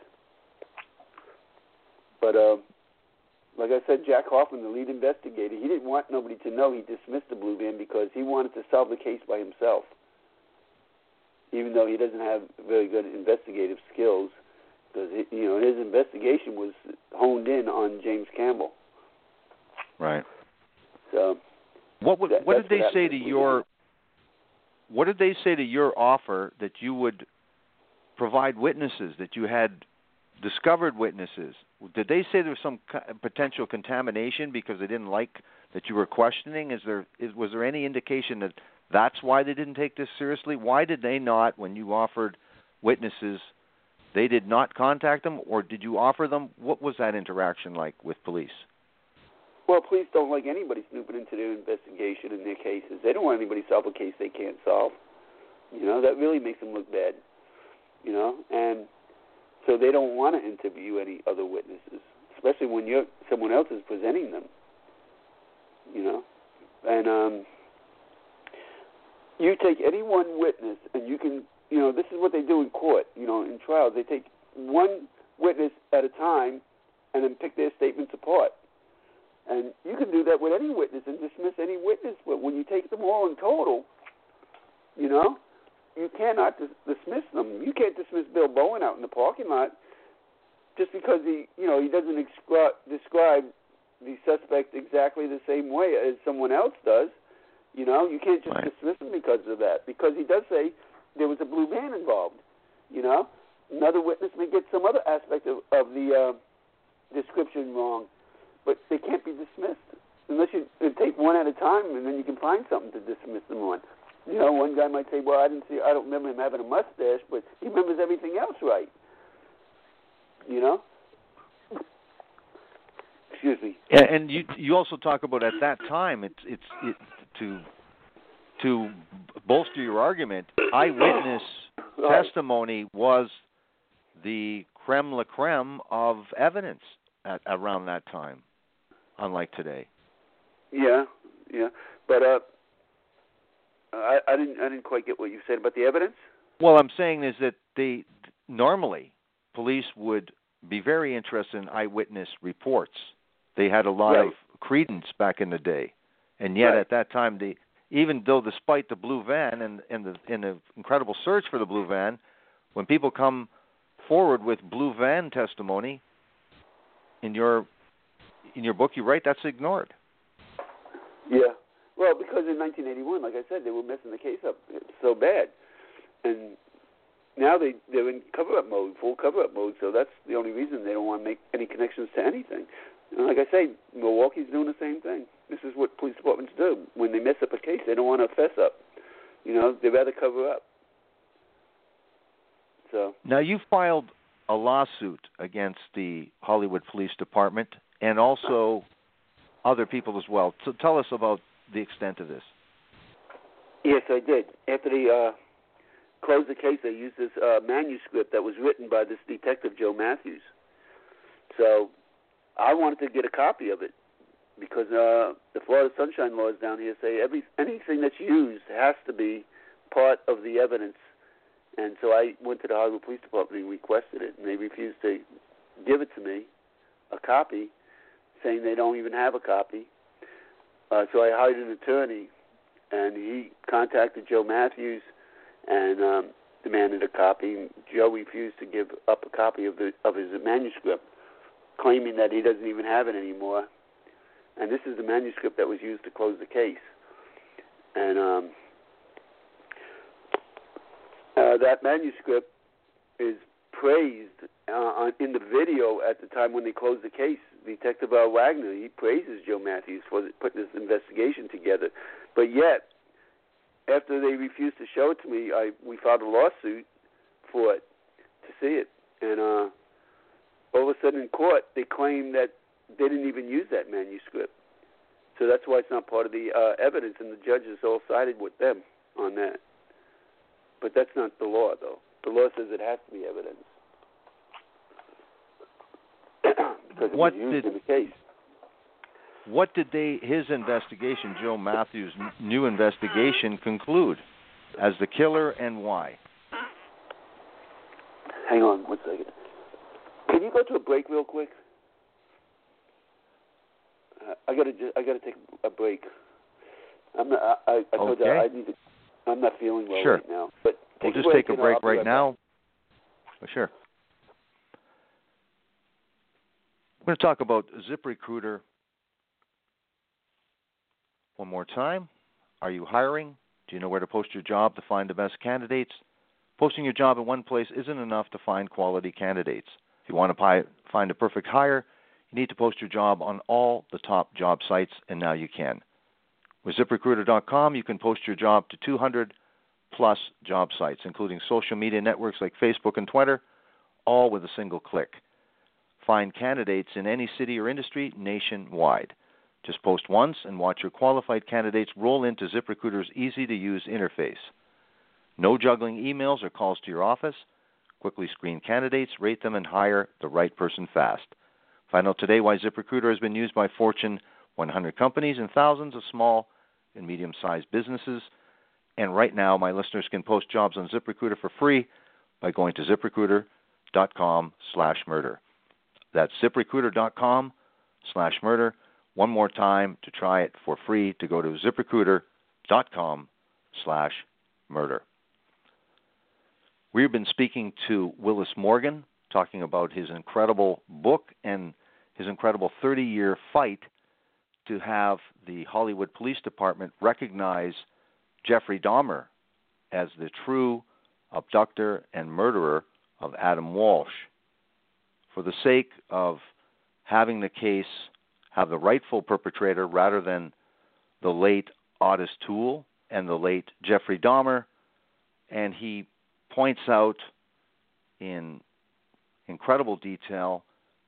But uh, like I said, Jack Hoffman, the lead investigator, he didn't want nobody to know he dismissed the blue van because he wanted to solve the case by himself, even though he doesn't have very good investigative skills, because you know his investigation was honed in on James Campbell. Right. So, what would, that, what did they what say to your what did they say to your offer that you would provide witnesses, that you had discovered witnesses? Did they say there was some potential contamination because they didn't like that you were questioning? Is there is, was there any indication that that's why they didn't take this seriously? Why did they not, when you offered witnesses, they did not contact them, or did you offer them? What was that interaction like with police? Well, police don't like anybody snooping into their investigation in their cases. They don't want anybody to solve a case they can't solve. You know, that really makes them look bad. You know, and so they don't want to interview any other witnesses, especially when you're someone else is presenting them. You know, and um, you take any one witness, and you can, you know, this is what they do in court. You know, in trials, they take one witness at a time, and then pick their statements apart. And you can do that with any witness and dismiss any witness, but when you take them all in total, you know, you cannot dis- dismiss them. You can't dismiss Bill Bowen out in the parking lot just because he, you know, he doesn't excri- describe the suspect exactly the same way as someone else does. You know, you can't just right. dismiss him because of that, because he does say there was a blue van involved. You know, another witness may get some other aspect of, of the uh, description wrong, but they can't be dismissed unless you, you take one at a time, and then you can find something to dismiss them on. You know, one guy might say, "Well, I didn't see, I don't remember him having a mustache, but he remembers everything else right." You know. Excuse me. And, and you you also talk about at that time it's it's it, to to bolster your argument. Eyewitness right. testimony was the creme la creme of evidence at around that time, unlike today. Yeah, yeah, but uh, I, I didn't I didn't quite get what you said about the evidence. Well, I'm saying is that they normally police would be very interested in eyewitness reports. They had a lot right. of credence back in the day, and yet right. at that time, they, even though despite the blue van and, and the and the incredible search for the blue van, when people come forward with blue van testimony, in your in your book you write that's ignored. Yeah, well, because in nineteen eighty-one, like I said, they were messing the case up so bad, and now they they're in cover-up mode, full cover-up mode. So that's the only reason they don't want to make any connections to anything. And like I say, Milwaukee's doing the same thing. This is what police departments do. When they mess up a case, they don't want to fess up. You know, they'd rather cover up. So now you filed a lawsuit against the Hollywood Police Department and also other people as well. So tell us about the extent of this. Yes, I did. After they uh, closed the case, they used this uh, manuscript that was written by this detective, Joe Matthews. So I wanted to get a copy of it because uh, the Florida Sunshine laws down here say every anything that's used has to be part of the evidence. And so I went to the Hollywood Police Department and requested it, and they refused to give it to me, a copy, saying they don't even have a copy. Uh, so I hired an attorney, and he contacted Joe Matthews and um, demanded a copy. Joe refused to give up a copy of the of his manuscript, claiming that he doesn't even have it anymore. And this is the manuscript that was used to close the case. And um, uh, that manuscript is praised uh, on, in the video at the time when they closed the case. Detective Al Wagner, he praises Joe Matthews for putting this investigation together. But yet, after they refused to show it to me, I we filed a lawsuit for it, to see it. And uh, all of a sudden in court, they claim that they didn't even use that manuscript. So that's why it's not part of the uh, evidence, and the judges all sided with them on that. But that's not the law, though. The law says it has to be evidence. Because it what was used did, in the case. What did they, his investigation, Joe Matthews' new investigation, conclude as the killer, and why? Hang on one second. Can you go to a break real quick? Uh, I gotta, just, I gotta take a break. I'm not, I, I, I told okay. you I need to. I'm not feeling well sure. right now. But we'll take just a break take a break right, right now. Oh, sure. We're going to talk about ZipRecruiter one more time. Are you hiring? Do you know where to post your job to find the best candidates? Posting your job in one place isn't enough to find quality candidates. If you want to pi- find a perfect hire, you need to post your job on all the top job sites, and now you can. With zip recruiter dot com, you can post your job to two hundred plus job sites, including social media networks like Facebook and Twitter, all with a single click. Find candidates in any city or industry nationwide. Just post once and watch your qualified candidates roll into ZipRecruiter's easy-to-use interface. No juggling emails or calls to your office. Quickly screen candidates, rate them, and hire the right person fast. Find out today why ZipRecruiter has been used by Fortune one hundred companies and thousands of small and medium-sized businesses. And right now, my listeners can post jobs on ZipRecruiter for free by going to zip recruiter dot com slash murder. That's zip recruiter dot com slash murder. one more time to try it for free to go to ZipRecruiter.com slash murder. We've been speaking to Willis Morgan, talking about his incredible book and his incredible thirty-year fight to have the Hollywood Police Department recognize Jeffrey Dahmer as the true abductor and murderer of Adam Walsh. For the sake of having the case have the rightful perpetrator rather than the late Ottis Toole and the late Jeffrey Dahmer, and he points out in incredible detail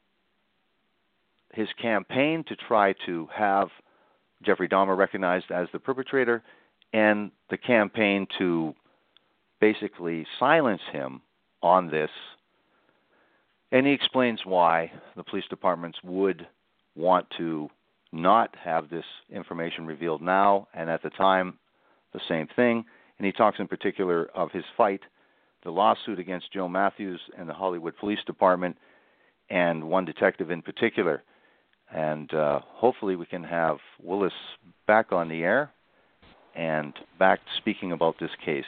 his campaign to try to have Jeffrey Dahmer recognized as the perpetrator and the campaign to basically silence him on this. And he explains why the police departments would want to not have this information revealed now, and at the time, the same thing. And he talks in particular of his fight, the lawsuit against Joe Matthews and the Hollywood Police Department, and one detective in particular. And uh, hopefully we can have Willis back on the air and back speaking about this case.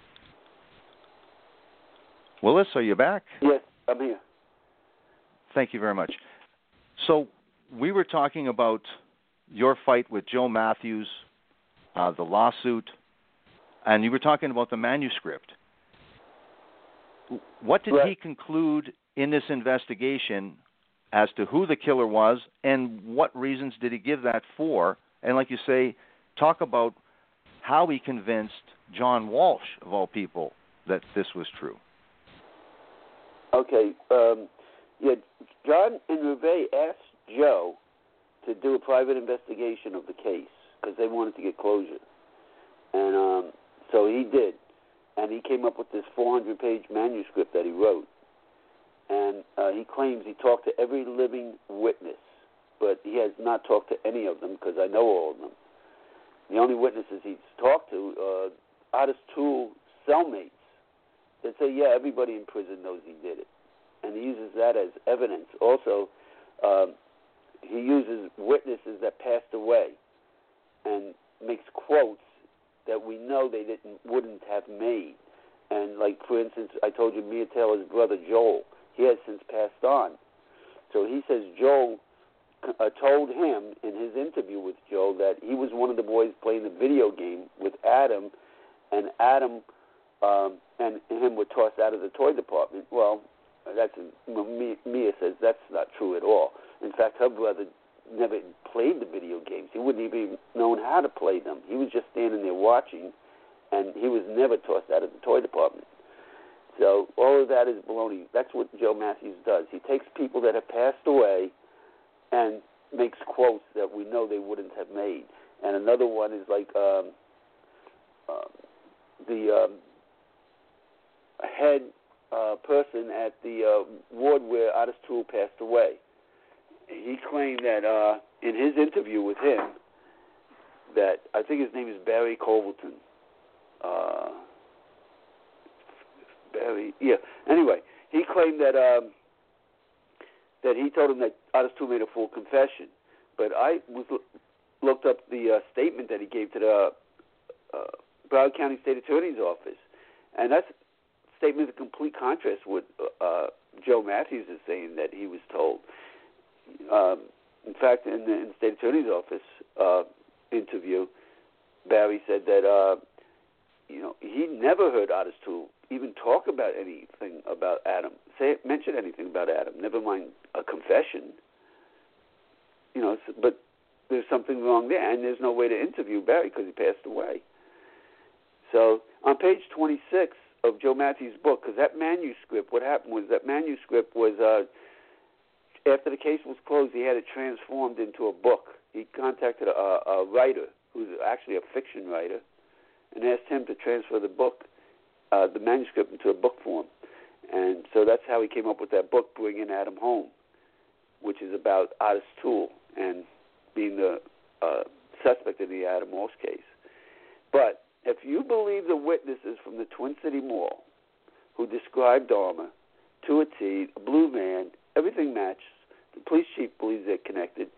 Willis, are you back? Yes, I'm here. Thank you very much. So we were talking about your fight with Joe Matthews, uh, the lawsuit, and you were talking about the manuscript. What did right. he conclude in this investigation as to who the killer was, and what reasons did he give that for? And like you say, talk about how he convinced John Walsh, of all people, that this was true. Okay. Um, yeah, John and Reve asked Joe to do a private investigation of the case because they wanted to get closure. And um, so he did. And he came up with this four hundred page manuscript that he wrote. And uh, he claims he talked to every living witness, but he has not talked to any of them because I know all of them. The only witnesses he's talked to uh, Ottis Toole cellmates that say, yeah, everybody in prison knows he did it. And he uses that as evidence. Also, um, he uses witnesses that passed away and makes quotes that we know they didn't wouldn't have made. And like, for instance, I told you Mia Taylor's brother Joel, he has since passed on. So he says Joel uh, told him in his interview with Joel that he was one of the boys playing the video game with Adam, and Adam um, and him were tossed out of the toy department. Well, that's Mia says that's not true at all. In fact, her brother never played the video games. He wouldn't even known how to play them. He was just standing there watching, and he was never tossed out of the toy department. So all of that is baloney. That's what Joe Matthews does. He takes people that have passed away and makes quotes that we know they wouldn't have made. And another one is like um, uh, the um, head uh, person at the uh, ward where Ottis Toole passed away. He claimed that uh, in his interview with him, that I think his name is Barry Colverton. Uh, Barry, yeah. Anyway, he claimed that um, that he told him that Ottis Toole made a full confession. But I was looked up the uh, statement that he gave to the uh, Broward County State Attorney's Office, and that statement is a complete contrast with uh, Joe Matthews is saying that he was told. Um, in fact, in the, in the State Attorney's Office uh, interview, Barry said that uh, you know he never heard Ottis Toole even talk about anything about Adam, say mention anything about Adam. Never mind a confession. You know, but there's something wrong there, and there's no way to interview Barry because he passed away. So on page twenty-six of Joe Matthews' book, because that manuscript, what happened was that manuscript was. Uh, After the case was closed, he had it transformed into a book. He contacted a, a writer, who's actually a fiction writer, and asked him to transfer the book, uh, the manuscript, into a book form. And so that's how he came up with that book, Bringing Adam Home, which is about Ottis Toole and being the uh, suspect in the Adam Walsh case. But if you believe the witnesses from the Twin City Mall who described Dahmer to a T, a blue man, everything matches. The police chief believes they're connected.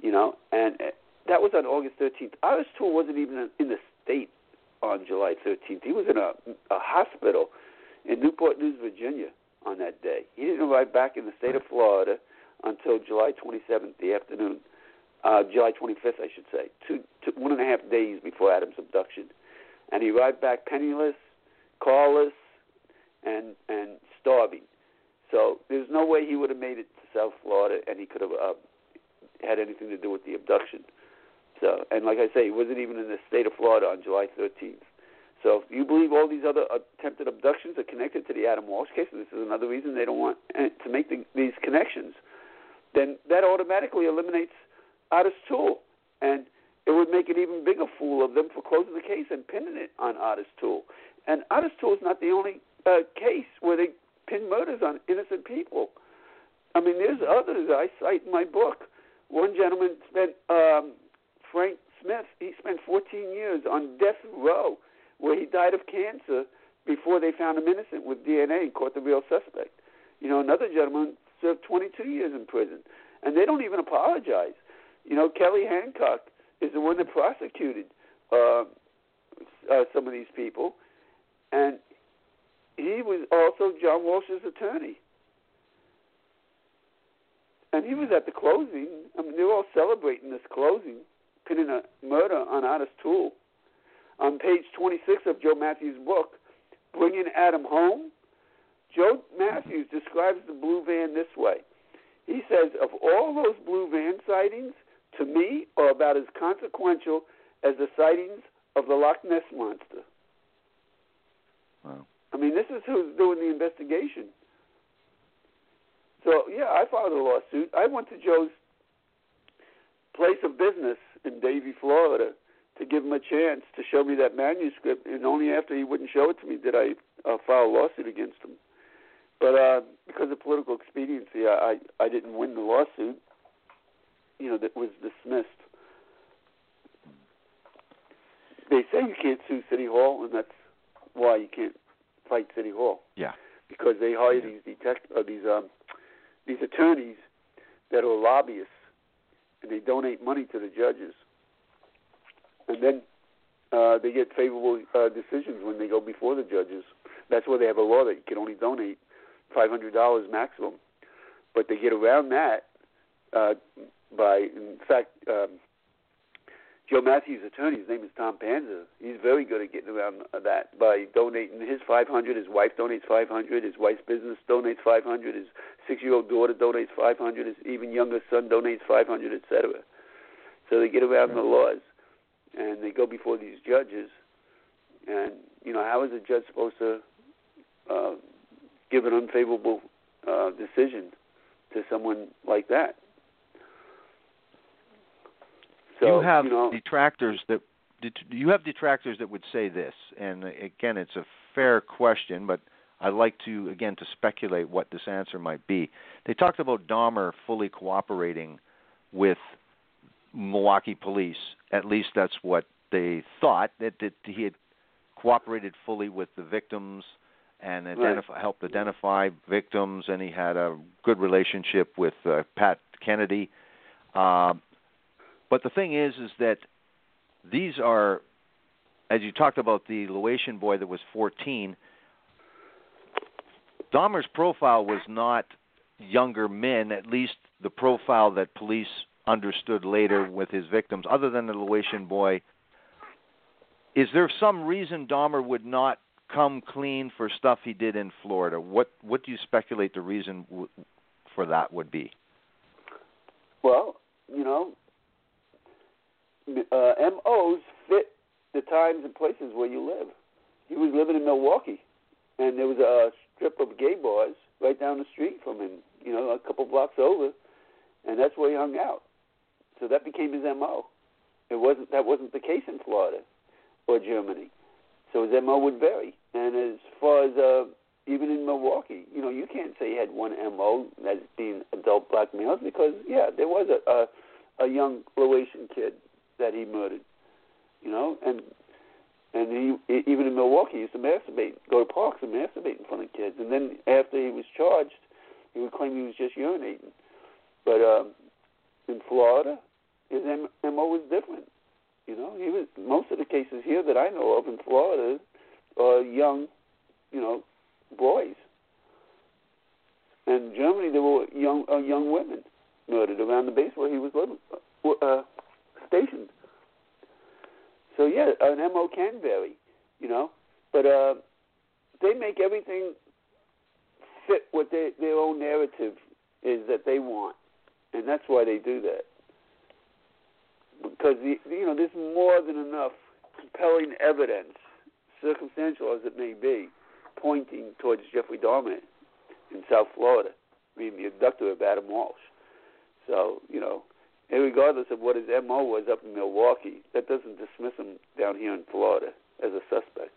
you know, and uh, that was on August thirteenth. Otis Toole wasn't even in the state on July thirteenth. He was in a, a hospital in Newport News, Virginia on that day. He didn't arrive back in the state of Florida until July twenty-seventh, the afternoon, uh, July twenty-fifth, I should say, two, two, one and a half days before Adam's abduction. And he arrived back penniless, carless, and, and starving. So there's no way he would have made it to South Florida and he could have uh, had anything to do with the abduction. So, and like I say, he wasn't even in the state of Florida on July thirteenth. So if you believe all these other attempted abductions are connected to the Adam Walsh case, and this is another reason they don't want to make the, these connections, then that automatically eliminates Otis Toole. And it would make an even bigger fool of them for closing the case and pinning it on Otis Toole. And Otis Toole is not the only uh, case where they pin murders on innocent people. I mean, there's others I cite in my book. One gentleman spent, um, Frank Smith, he spent fourteen years on death row where he died of cancer before they found him innocent with D N A and caught the real suspect. You know, another gentleman served twenty-two years in prison, and they don't even apologize. You know, Kelly Hancock is the one that prosecuted uh, uh, some of these people, and he was also John Walsh's attorney. And he was at the closing. I mean, they were all celebrating this closing, pinning a murder on Otis Toole. On page twenty-six of Joe Matthews' book, Bringing Adam Home, Joe Matthews describes the blue van this way. He says, of all those blue van sightings, to me, are about as consequential as the sightings of the Loch Ness Monster. Wow. I mean, this is who's doing the investigation. So, yeah, I filed a lawsuit. I went to Joe's place of business in Davie, Florida, to give him a chance to show me that manuscript, and only after he wouldn't show it to me did I uh, file a lawsuit against him. But uh, because of political expediency, I, I, I didn't win the lawsuit. You know, that was dismissed. They say you can't sue City Hall, and that's why you can't fight City Hall. Yeah. Because they hire yeah. these detect uh, these um, these attorneys that are lobbyists, and they donate money to the judges. And then uh, they get favorable uh, decisions when they go before the judges. That's why they have a law that you can only donate five hundred dollars maximum. But they get around that uh, by, in fact, um, Joe Matthews' attorney, his name is Tom Panza. He's very good at getting around that by donating his five hundred dollars. His wife donates five hundred dollars. His wife's business donates five hundred dollars. His six-year-old daughter donates five hundred dollars. His even younger son donates five hundred dollars, et cetera. So they get around the laws. And they go before these judges, and, you know, how is a judge supposed to uh, give an unfavorable uh, decision to someone like that? So, you have you know, detractors that you have detractors that would say this, and again, it's a fair question, but I'd like to, again, to speculate what this answer might be. They talked about Dahmer fully cooperating with Milwaukee police. At least that's what they thought, that, that he had cooperated fully with the victims and identify, right. helped identify victims, and he had a good relationship with uh, Pat Kennedy. Uh, but the thing is, is that these are, as you talked about the Laotian boy that was fourteen, Dahmer's profile was not younger men, at least the profile that police understood later with his victims, other than the Laotian boy. Is there some reason Dahmer would not come clean for stuff he did in Florida? What what do you speculate the reason w- for that would be? Well, you know, uh, M Os fit the times and places where you live. He was living in Milwaukee, and there was a strip of gay bars right down the street from him, you know, a couple blocks over, and that's where he hung out. So that became his M O. It wasn't that wasn't the case in Florida or Germany. So his M O would vary. And as far as uh, even in Milwaukee, you know, you can't say he had one M O as being adult black males because, yeah, there was a, a, a young Laotian kid that he murdered, you know, and and he even in Milwaukee he used to masturbate, go to parks and masturbate in front of kids. And then after he was charged, he would claim he was just urinating. But um, in Florida, his M O was different. You know, he was most of the cases here that I know of in Florida are young, you know, boys. And in Germany, there were young uh, young women murdered around the base where he was living, uh, stationed. So yeah, an M O can vary, you know, but uh, they make everything fit what they, their own narrative is that they want, and that's why they do that. Because the, you know, there's more than enough compelling evidence, circumstantial as it may be, pointing towards Jeffrey Dahmer in South Florida, being the abductor of Adam Walsh. So, you know, regardless of what his M O was up in Milwaukee, that doesn't dismiss him down here in Florida as a suspect.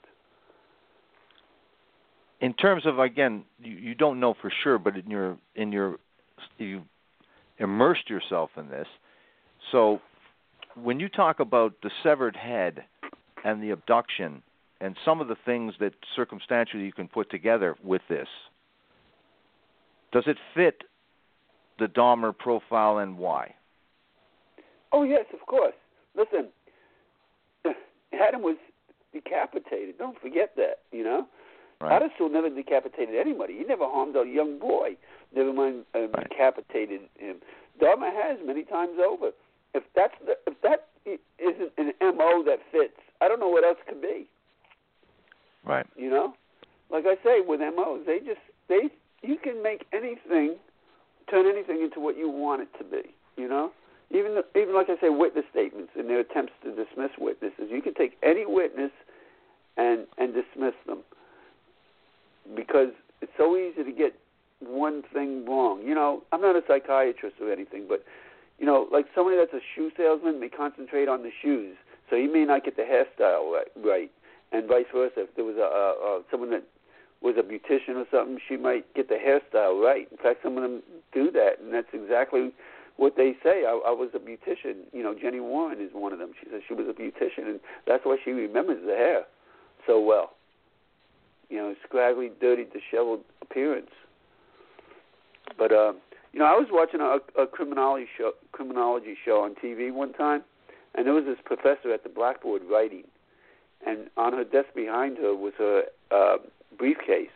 In terms of, again, you, you don't know for sure, but in your in your you immersed yourself in this. So when you talk about the severed head and the abduction and some of the things that circumstantially you can put together with this, does it fit the Dahmer profile and why? Oh, yes, of course. Listen, Adam was decapitated. Don't forget that, you know? Right. Adderstall never decapitated anybody. He never harmed a young boy, never mind uh, right. decapitated him. Dahmer has many times over. If that's the, if that isn't an M O that fits, I don't know what else could be. Right. You know? Like I say, with M Os, they just, they you can make anything, turn anything into what you want it to be, you know? Even, the, even like I say, witness statements and their attempts to dismiss witnesses. You can take any witness and, and dismiss them because it's so easy to get one thing wrong. You know, I'm not a psychiatrist or anything, but, you know, like somebody that's a shoe salesman may concentrate on the shoes, so he may not get the hairstyle right, right. And vice versa. If there was a, a, a someone that was a beautician or something, she might get the hairstyle right. In fact, some of them do that, and that's exactly what they say. I, I was a beautician. You know, Jenny Warren is one of them. She says she was a beautician, and that's why she remembers the hair so well. You know, scraggly, dirty, disheveled appearance. But, uh, you know, I was watching a, a criminology show, criminology show on T V one time, and there was this professor at the blackboard writing, and on her desk behind her was her uh, briefcase.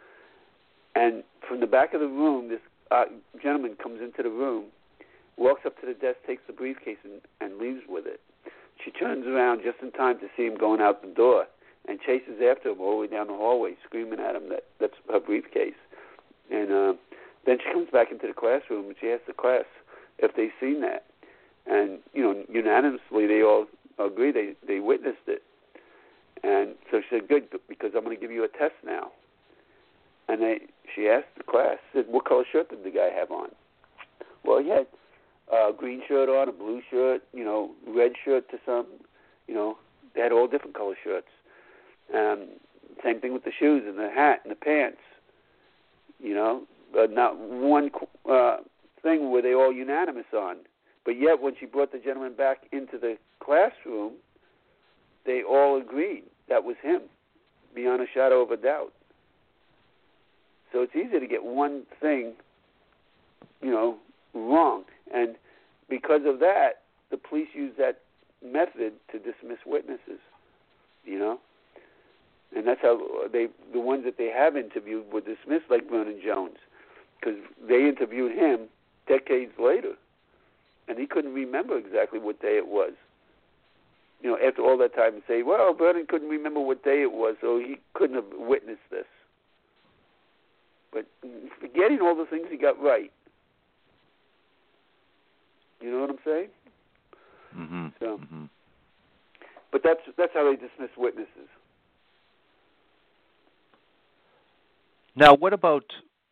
And from the back of the room, this uh, gentleman comes into the room, walks up to the desk, takes the briefcase, and, and leaves with it. She turns around just in time to see him going out the door and chases after him all the way down the hallway, screaming at him that that's her briefcase. And uh, then she comes back into the classroom and she asks the class if they've seen that. And, you know, unanimously they all agree they, they witnessed it. And so she said, good, because I'm going to give you a test now. And they, she asked the class, said, what color shirt did the guy have on? Well, he had a green shirt on, a blue shirt, you know, red shirt to some, you know, they had all different color shirts. Um, same thing with the shoes and the hat and the pants, you know, but not one uh, thing were they all unanimous on. But yet when she brought the gentleman back into the classroom, they all agreed that was him, beyond a shadow of a doubt. So it's easy to get one thing, you know, wrong. And because of that, the police use that method to dismiss witnesses, you know. And that's how they, the ones that they have interviewed were dismissed, like Vernon Jones, because they interviewed him decades later, and he couldn't remember exactly what day it was. You know, after all that time, and say, well, Vernon couldn't remember what day it was, so he couldn't have witnessed this. But forgetting all the things he got right. You know what I'm saying? Mm-hmm. So, mm-hmm. But that's that's how they dismiss witnesses. Now, what about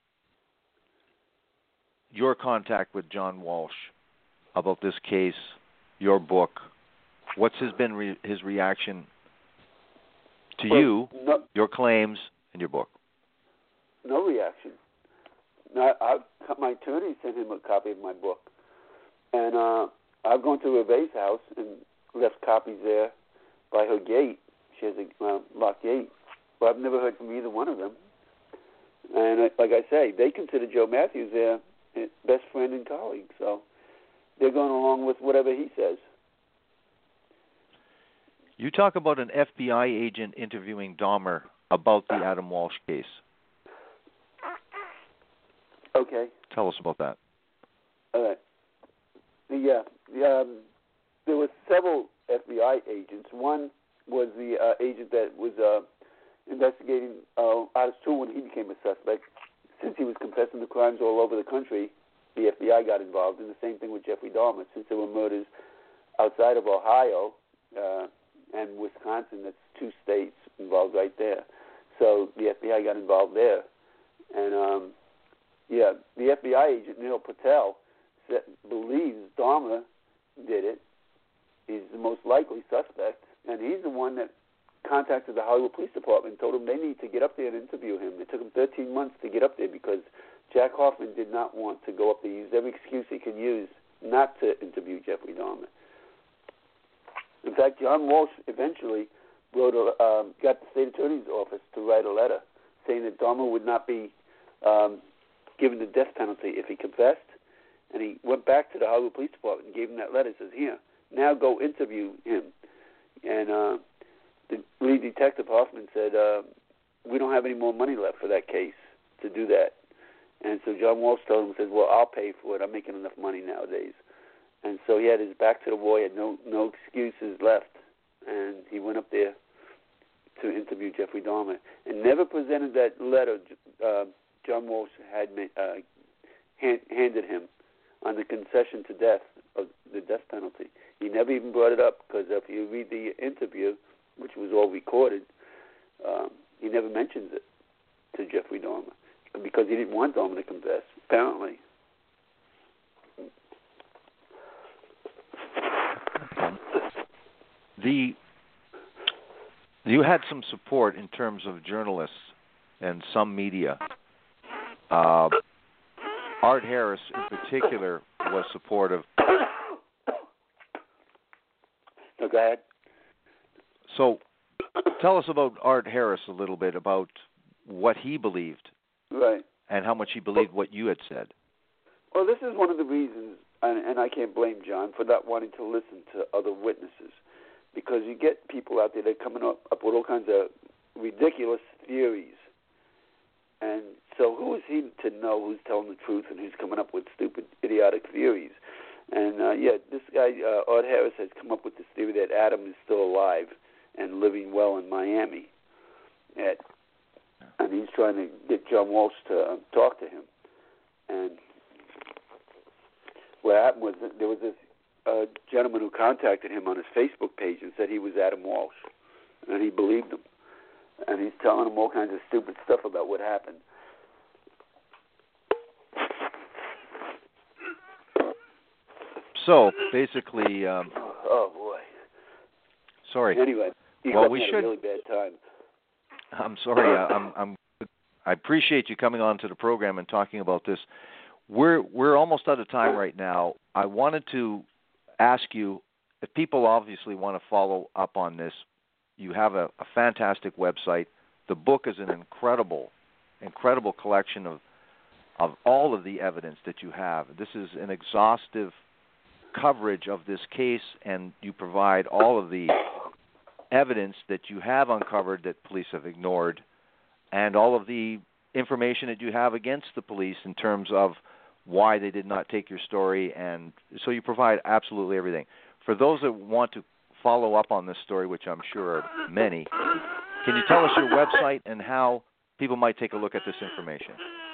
your contact with John Walsh about this case, your book? What's his been re- his reaction to well, you, no, your claims, and your book? No reaction. No, I've, my attorney sent him a copy of my book, and uh, I've gone to Reve's house and left copies there by her gate. She has a uh, locked gate, but I've never heard from either one of them. And uh, like I say, they consider Joe Matthews their best friend and colleague. So they're going along with whatever he says. You talk about an F B I agent interviewing Dahmer about the Adam Walsh case. Okay. Tell us about that. All right. Yeah. The, um, there were several F B I agents. One was the uh, agent that was uh, investigating uh, Otis Toole when he became a suspect. Since he was confessing to crimes all over the country, the F B I got involved. And the same thing with Jeffrey Dahmer. Since there were murders outside of Ohio uh, and Wisconsin, that's two states involved right there. So the F B I got involved there. And, um, yeah, the F B I agent, Neil Patel, said, believes Dahmer did it. He's the most likely suspect. And he's the one that contacted the Hollywood Police Department and told them they need to get up there and interview him. It took him thirteen months to get up there because Jack Hoffman did not want to go up there. He used every excuse he could use not to interview Jeffrey Dahmer. In fact, John Walsh eventually wrote a, um, got the state attorney's office to write a letter saying that Dahmer would not be um, given the death penalty if he confessed. And he went back to the Hollywood Police Department and gave him that letter. Says, here, now go interview him. And uh, the lead detective, Hoffman, said, uh, we don't have any more money left for that case to do that. And so John Walsh told him, says, well, I'll pay for it. I'm making enough money nowadays. And so he had his back to the wall. He had no, no excuses left. And he went up there to interview Jeffrey Dahmer and never presented that letter uh, John Walsh had uh, hand, handed him on the concession to death of the death penalty. He never even brought it up because if you read the interview, which was all recorded, um, he never mentions it to Jeffrey Dahmer because he didn't want Dahmer to confess, apparently. The you had some support in terms of journalists and some media. Uh, Art Harris, in particular, was supportive. No, go ahead. So, tell us about Art Harris a little bit, about what he believed, right, and how much he believed what you had said. Well, this is one of the reasons, and, and I can't blame John for not wanting to listen to other witnesses, because you get people out there that are coming up, up with all kinds of ridiculous theories. And so who is he to know who's telling the truth and who's coming up with stupid, idiotic theories? And, uh, yeah, this guy, uh, Art Harris, has come up with this theory that Adam is still alive and living well in Miami. And, and he's trying to get John Walsh to uh, talk to him. And what happened was that there was this uh, gentleman who contacted him on his Facebook page and said he was Adam Walsh. And he believed him. And he's telling him all kinds of stupid stuff about what happened. So, basically... Um, oh, boy. Sorry. Anyway, you well, got we me should, at a really bad time. I'm sorry. uh, I'm, I'm, I appreciate you coming on to the program and talking about this. We're we're almost out of time right now. I wanted to ask you, if people obviously want to follow up on this, you have a, a fantastic website. The book is an incredible, incredible collection of of all of the evidence that you have. This is an exhaustive coverage of this case, and you provide all of the evidence that you have uncovered that police have ignored, and all of the information that you have against the police in terms of why they did not take your story. And so you provide absolutely everything. For those that want to follow up on this story, which I'm sure are many, can you tell us your website and how people might take a look at this information?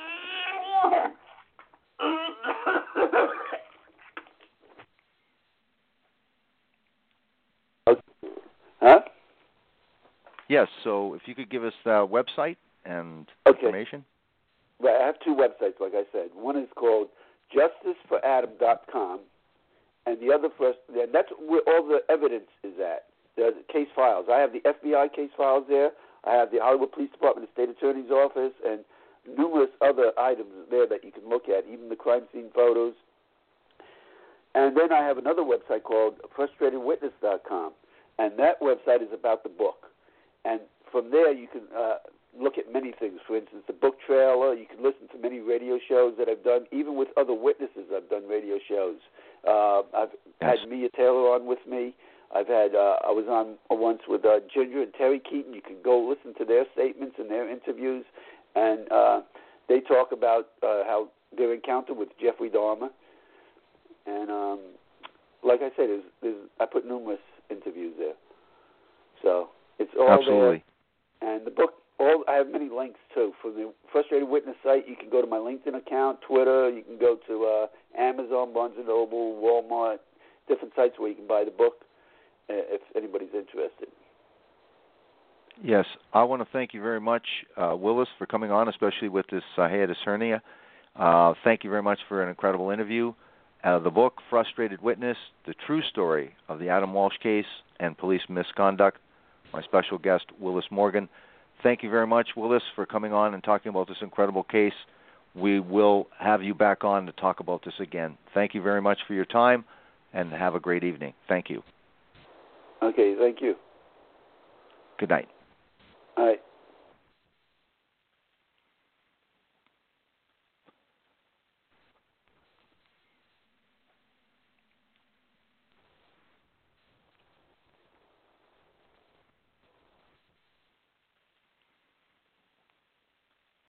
Huh? Yes, so if you could give us the website and okay. information. Right, I have two websites, like I said. One is called justice for adam dot com, and the other first, that's where all the evidence is at. The case files. I have the F B I case files there. I have the Hollywood Police Department, the State Attorney's Office, and numerous other items there that you can look at, even the crime scene photos. And then I have another website called frustrated witness dot com, and that website is about the book. And from there, you can uh, look at many things. For instance, the book trailer. You can listen to many radio shows that I've done, even with other witnesses. I've done radio shows. Uh, I've Yes. had Mia Taylor on with me. I've had uh, I was on once with uh, Ginger and Terry Keaton. You can go listen to their statements and their interviews, and uh, they talk about uh, how their encounter with Jeffrey Dahmer. And um, like I said, there's, there's, I put numerous interviews there, so it's all Absolutely. there. And the book, all I have many links too. From the Frustrated Witness site, you can go to my LinkedIn account, Twitter. You can go to uh, Amazon, Barnes and Noble, Walmart, different sites where you can buy the book if anybody's interested. Yes, I want to thank you very much, uh, Willis, for coming on, especially with this uh, hiatus hernia. Uh, thank you very much for an incredible interview. Uh, the book, Frustrated Witness, The True Story of the Adam Walsh Case and Police Misconduct. My special guest, Willis Morgan. Thank you very much, Willis, for coming on and talking about this incredible case. We will have you back on to talk about this again. Thank you very much for your time, and have a great evening. Thank you. Okay, thank you. Good night. All right.